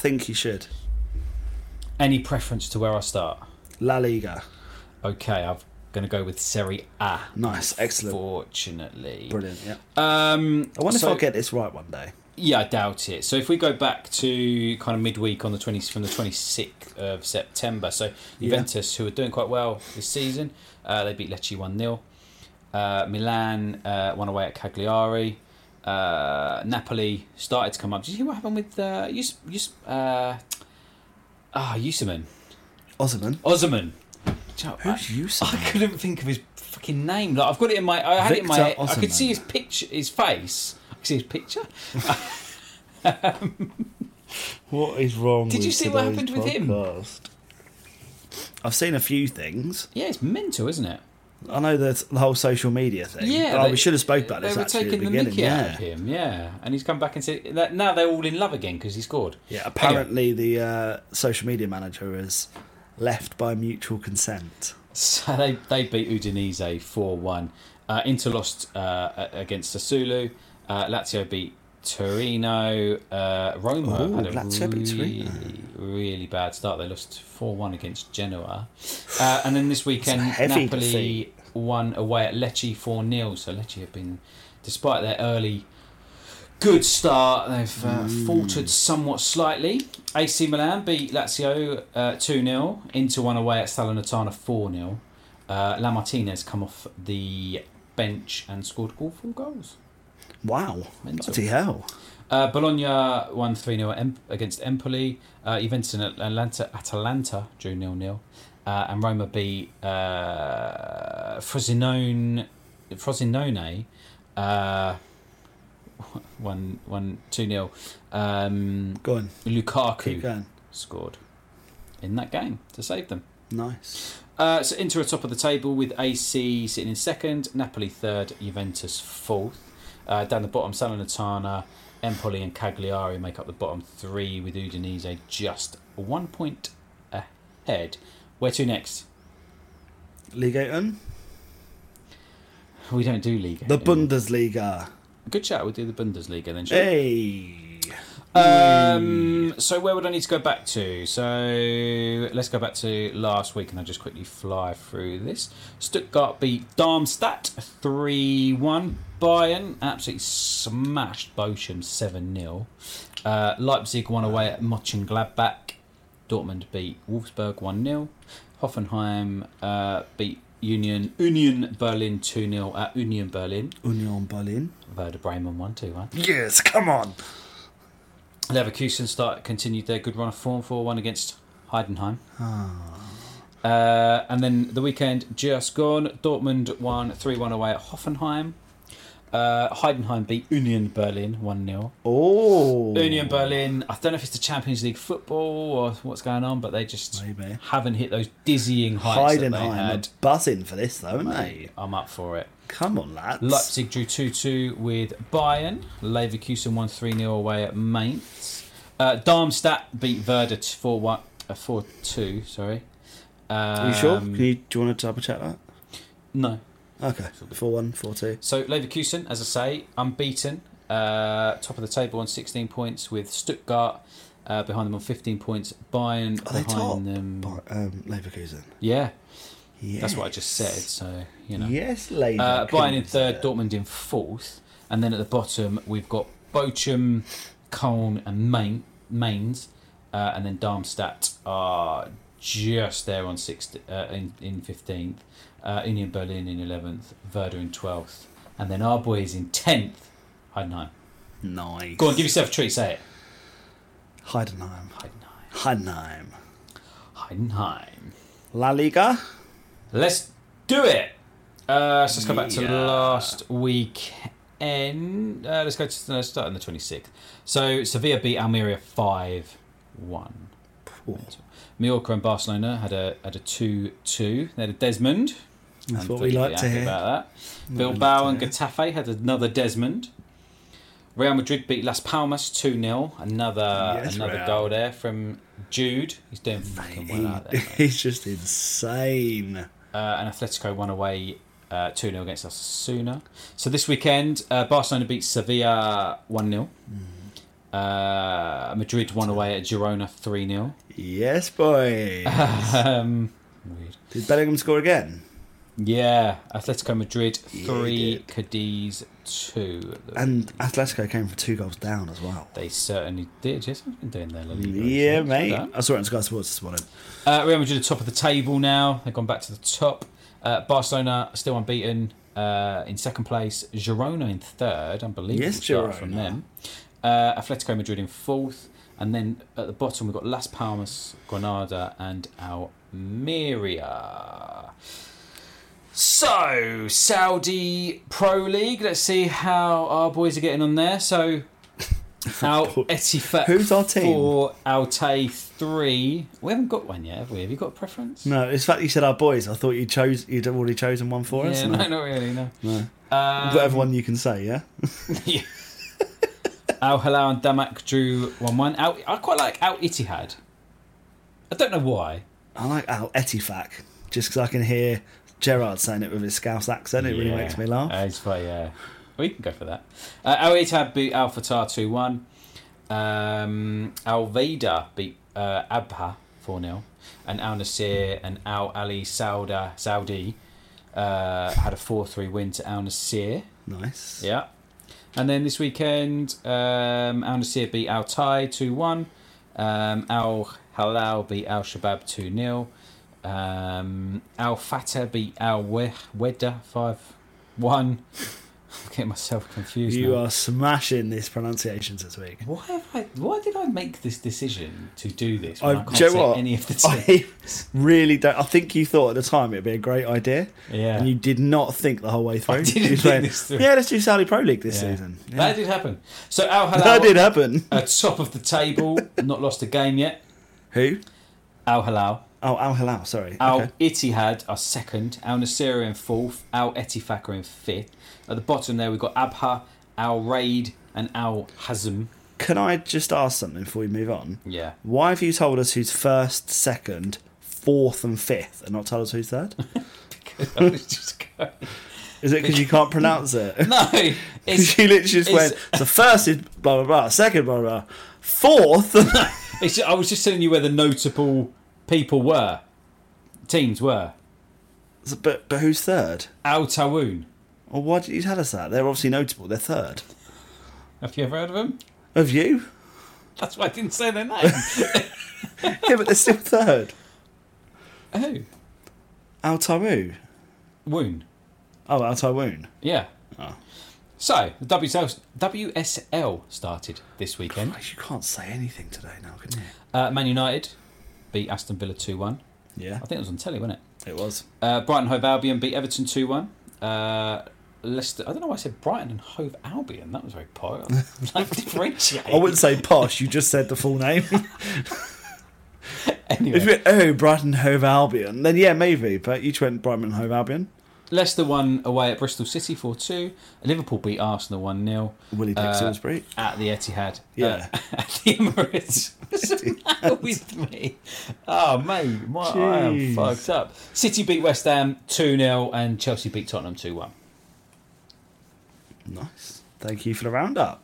Any preference to where I start? La Liga. Okay, I'm going to go with Serie A. Nice, excellent. Fortunately, brilliant. Yeah. I wonder if I'll get this right one day. Yeah, I doubt it. So if we go back to kind of midweek on from the 26th of September, so Juventus, who are doing quite well this season, they beat Lecce 1-0. Milan won away at Cagliari. Napoli started to come up. Did you hear what happened with Yusuman? Osman. Who's Yusuman? I couldn't think of his fucking name. Like, I've got it in my. I had it in my head. I could see his picture, his face. I could see his picture. What is wrong? Did you see what happened with him? I've seen a few things. Yeah, it's mental, isn't it? I know the whole social media thing. Yeah, we should have spoke about this. They were taking the mickey out of him. Yeah, and he's come back and said that now they're all in love again because he scored. Yeah, apparently the social media manager has left by mutual consent. So they beat Udinese 4-1. Inter lost against Sassuolo. Lazio beat Torino. Roma had a really bad start. They lost 4-1 against Genoa. And then this weekend, Napoli won away at Lecce 4-0. So Lecce have been, despite their early good start, they've faltered somewhat slightly. AC Milan beat Lazio 2-0. Inter won away at Salernitana 4-0. La Martinez come off the bench and scored all 4 goals. Wow. Bloody hell. Bologna won 3-0 against Empoli. Juventus and Atalanta drew 0-0. and Roma beat Frosinone 2-0. Go on. Lukaku Keep going. scored in that game to save them. Nice. So Inter are top of the table with AC sitting in second, Napoli third, Juventus fourth. Down the bottom, Salernitana, Empoli and Cagliari make up the bottom three, with Udinese just 1 point ahead. Where to next? Liga 1. We don't do Liga. The Bundesliga. Good chat. We'll do the Bundesliga then, shall we? Hey. So where would I need to go back to? So let's go back to last week, and I'll just quickly fly through this. Stuttgart beat Darmstadt 3-1. Bayern absolutely smashed Bochum 7-0. Leipzig won away at Mönchengladbach. Dortmund beat Wolfsburg 1-0. Hoffenheim beat Union Berlin 2-0 at Union Berlin. Union Berlin. Werder Bremen 1-2. Yes, come on. Leverkusen continued their good run of form, 4-1 against Heidenheim. And then the weekend just gone. Dortmund won 3-1 away at Hoffenheim. Heidenheim beat Union Berlin 1-0. Oh. Union Berlin, I don't know if it's the Champions League football or what's going on, but they just Maybe. haven't hit those dizzying heights that they Heidenheim had. are buzzing for this, though, aren't they? I'm up for it. Come on, lads. Leipzig drew 2-2 with Bayern. Leverkusen won 3-0 away at Mainz. Darmstadt beat Werder 4-2. Sorry. Are you sure? Do you want to double check that? No. Okay. 4-1, 4-2. So Leverkusen, as I say, unbeaten. Top of the table on 16 points with Stuttgart behind them on 15 points. Bayern Are they top? behind them. Leverkusen. Yeah. Yes. That's what I just said. So, you know. Yes, Leverkusen. Bayern in third, Dortmund in fourth. And then at the bottom, we've got Bochum, Köln and Mainz. And then Darmstadt are just there on in 15th. Union Berlin in 11th, Werder in 12th, and then our boys in 10th, Heidenheim. Nice. Go on, give yourself a treat, say it. Heidenheim. La Liga. Let's do it. So let's go back to last weekend. Let's start on the 26th. So Sevilla beat Almeria 5-1. Mallorca and Barcelona had a 2-2. They had a Desmond. That's what we like to hear. About that. Bilbao and Getafe had another Desmond. Real Madrid beat Las Palmas 2-0. Another goal there from Jude. He's doing fucking well out there. Mate. He's just insane. And Atletico won away 2-0 against Osasuna. So this weekend, Barcelona beat Sevilla 1-0. Madrid won away at Girona 3-0. Yes, boy. Weird. Did Bellingham score again? Yeah, Atletico Madrid 3, he did. Cadiz 2. And Atletico came from 2 goals down as well. They certainly did. Yes, I've been doing their La Liga. Yeah, mate. I saw it on Sky Sports this morning. Real Madrid are top of the table now. They've gone back to the top. Barcelona still unbeaten in second place. Girona in third. Unbelievable start from them. Atletico Madrid in fourth. And then at the bottom we've got Las Palmas, Granada and Almeria. So, Saudi Pro League. Let's see how our boys are getting on there. So, Al Ettifaq Who's our team? 4, Al Tay 3. We haven't got one yet, have we? Have you got a preference? No, it's the fact you said our boys. I thought you'd already chosen one for us. Yeah, no, not really, no. Whatever one you can say, yeah? Yeah. Al Hilal and Damak drew 1-1. I quite like Al Ittihad. I don't know why. I like Al Ettifaq, just because I can hear Gerard saying it with his Scouse accent. It really makes me laugh. It's funny, yeah. We can go for that. Al Ittihad beat Al Fatah 2-1. Al Vaida beat Abha 4-0. And Al Nasir and Al Ali Saudi had a 4-3 win to Al Nasir. Nice. Yeah. And then this weekend, Al Nasir beat Al Tai 2-1. Al Halal beat Al Shabab 2-0. Al Fatah beat Al Wedda 5-1. I'm getting myself confused. You now. are smashing this pronunciations this week. Why did I make this decision to do this? I When I can't do you know say what? any of the I teams? really don't. I think you thought at the time it'd be a great idea. Yeah. And you did not think the whole way through. I didn't You think went, this through. Yeah, let's do Saudi Pro League this Yeah. season. Yeah. That did happen. So Al Hilal That did happen. at top of the table, not lost a game yet. Who? Al Hilal. Oh, Al Hilal, sorry. Al Okay. Ittihad are second. Al Nassr in fourth. Al Ettifaq are in fifth. At the bottom there we've got Abha, Al Raid, and Al Hazm. Can I just ask something before we move on? Yeah. Why have you told us who's first, second, fourth, and fifth, and not told us who's third? I was just going. Is it because you can't pronounce it? No, Because you literally just went, so first is blah, blah, blah, second, blah, blah, blah, fourth. I was just telling you where the notable people were. Teams were. but who's third? Al Tawoon. Well, why did you tell us that? They're obviously notable. They're third. Have you ever heard of them? Have you? That's why I didn't say their name. Yeah, but they're still third. Who? Al Tawu. Woon. Oh, Al Tawoon. Yeah. Oh. So, the WSL started this weekend. You can't say anything today now, can you? Man United beat Aston Villa 2-1. Yeah, I think it was on telly, wasn't it? it was. Brighton Hove Albion beat Everton 2-1. Leicester. I don't know why I said Brighton and Hove Albion. That was very posh. Like differentiate. I wouldn't say posh. You just said the full name. Anyway, If you went, Brighton Hove Albion, then yeah, maybe. But you went Brighton Hove Albion. Leicester won away at Bristol City 4-2. Liverpool beat Arsenal 1-0. Willie Dick Salisbury. At the Etihad. Yeah. At the Emirates. What's the matter with me? Oh, mate. I am Jeez. fucked up. City beat West Ham 2-0 and Chelsea beat Tottenham 2-1. Nice. Thank you for the roundup.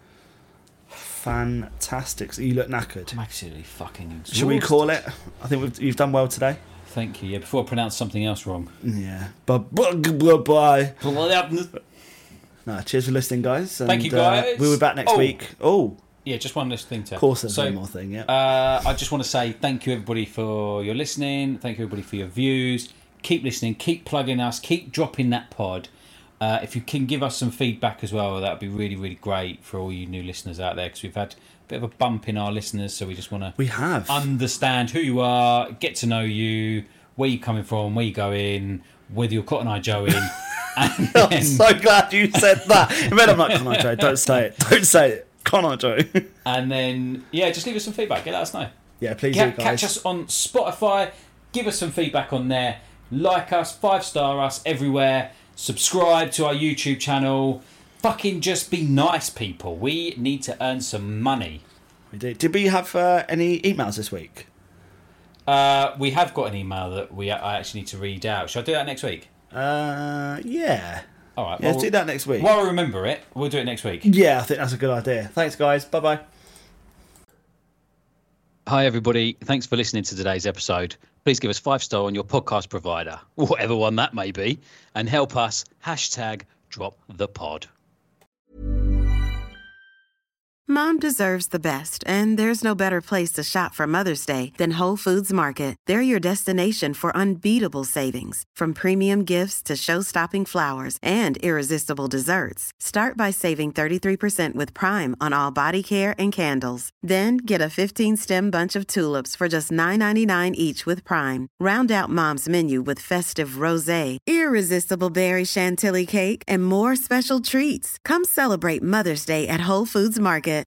Fantastic. So you look knackered. I'm absolutely fucking exhausted. Should we call it? I think you've done well today. Thank you. Yeah, before I pronounce something else wrong. Yeah. Bye. No, cheers for listening, guys. And, Thank you, guys. We'll be back next week. Oh, Yeah, just one last thing to... of course there's one more thing, yeah. I just want to say thank you, everybody, for your listening. Thank you, everybody, for your views. Keep listening. Keep plugging us. Keep dropping that pod. If you can give us some feedback as well, that would be really, really great for all you new listeners out there, because we've had a bit of a bump in our listeners, so we just want to understand who you are, get to know you, where you're coming from, where you're going, whether you're Cotton Eye Joe in. I'm so glad you said that. In bed, I'm like, Connor Joe, don't say it. Don't say it. Connor Joe. And then, yeah, just leave us some feedback. Let us know. Yeah, please do, guys. Catch us on Spotify. Give us some feedback on there. Like us, 5-star us everywhere. Subscribe to our YouTube channel. Fucking just be nice, people. We need to earn some money. We did. Did we have any emails this week? We have got an email that I actually need to read out. Shall I do that next week? Yeah. All right. Yeah, let's do that next week. While I remember it, we'll do it next week. Yeah, I think that's a good idea. Thanks, guys. Bye-bye. Hi, everybody. Thanks for listening to today's episode. Please give us 5-star on your podcast provider, whatever one that may be, and help us #DropThePod. Mom deserves the best, and there's no better place to shop for Mother's Day than Whole Foods Market. They're your destination for unbeatable savings, from premium gifts to show-stopping flowers and irresistible desserts. Start by saving 33% with Prime on all body care and candles. Then get a 15-stem bunch of tulips for just $9.99 each with Prime. Round out Mom's menu with festive rosé, irresistible berry chantilly cake, and more special treats. Come celebrate Mother's Day at Whole Foods Market.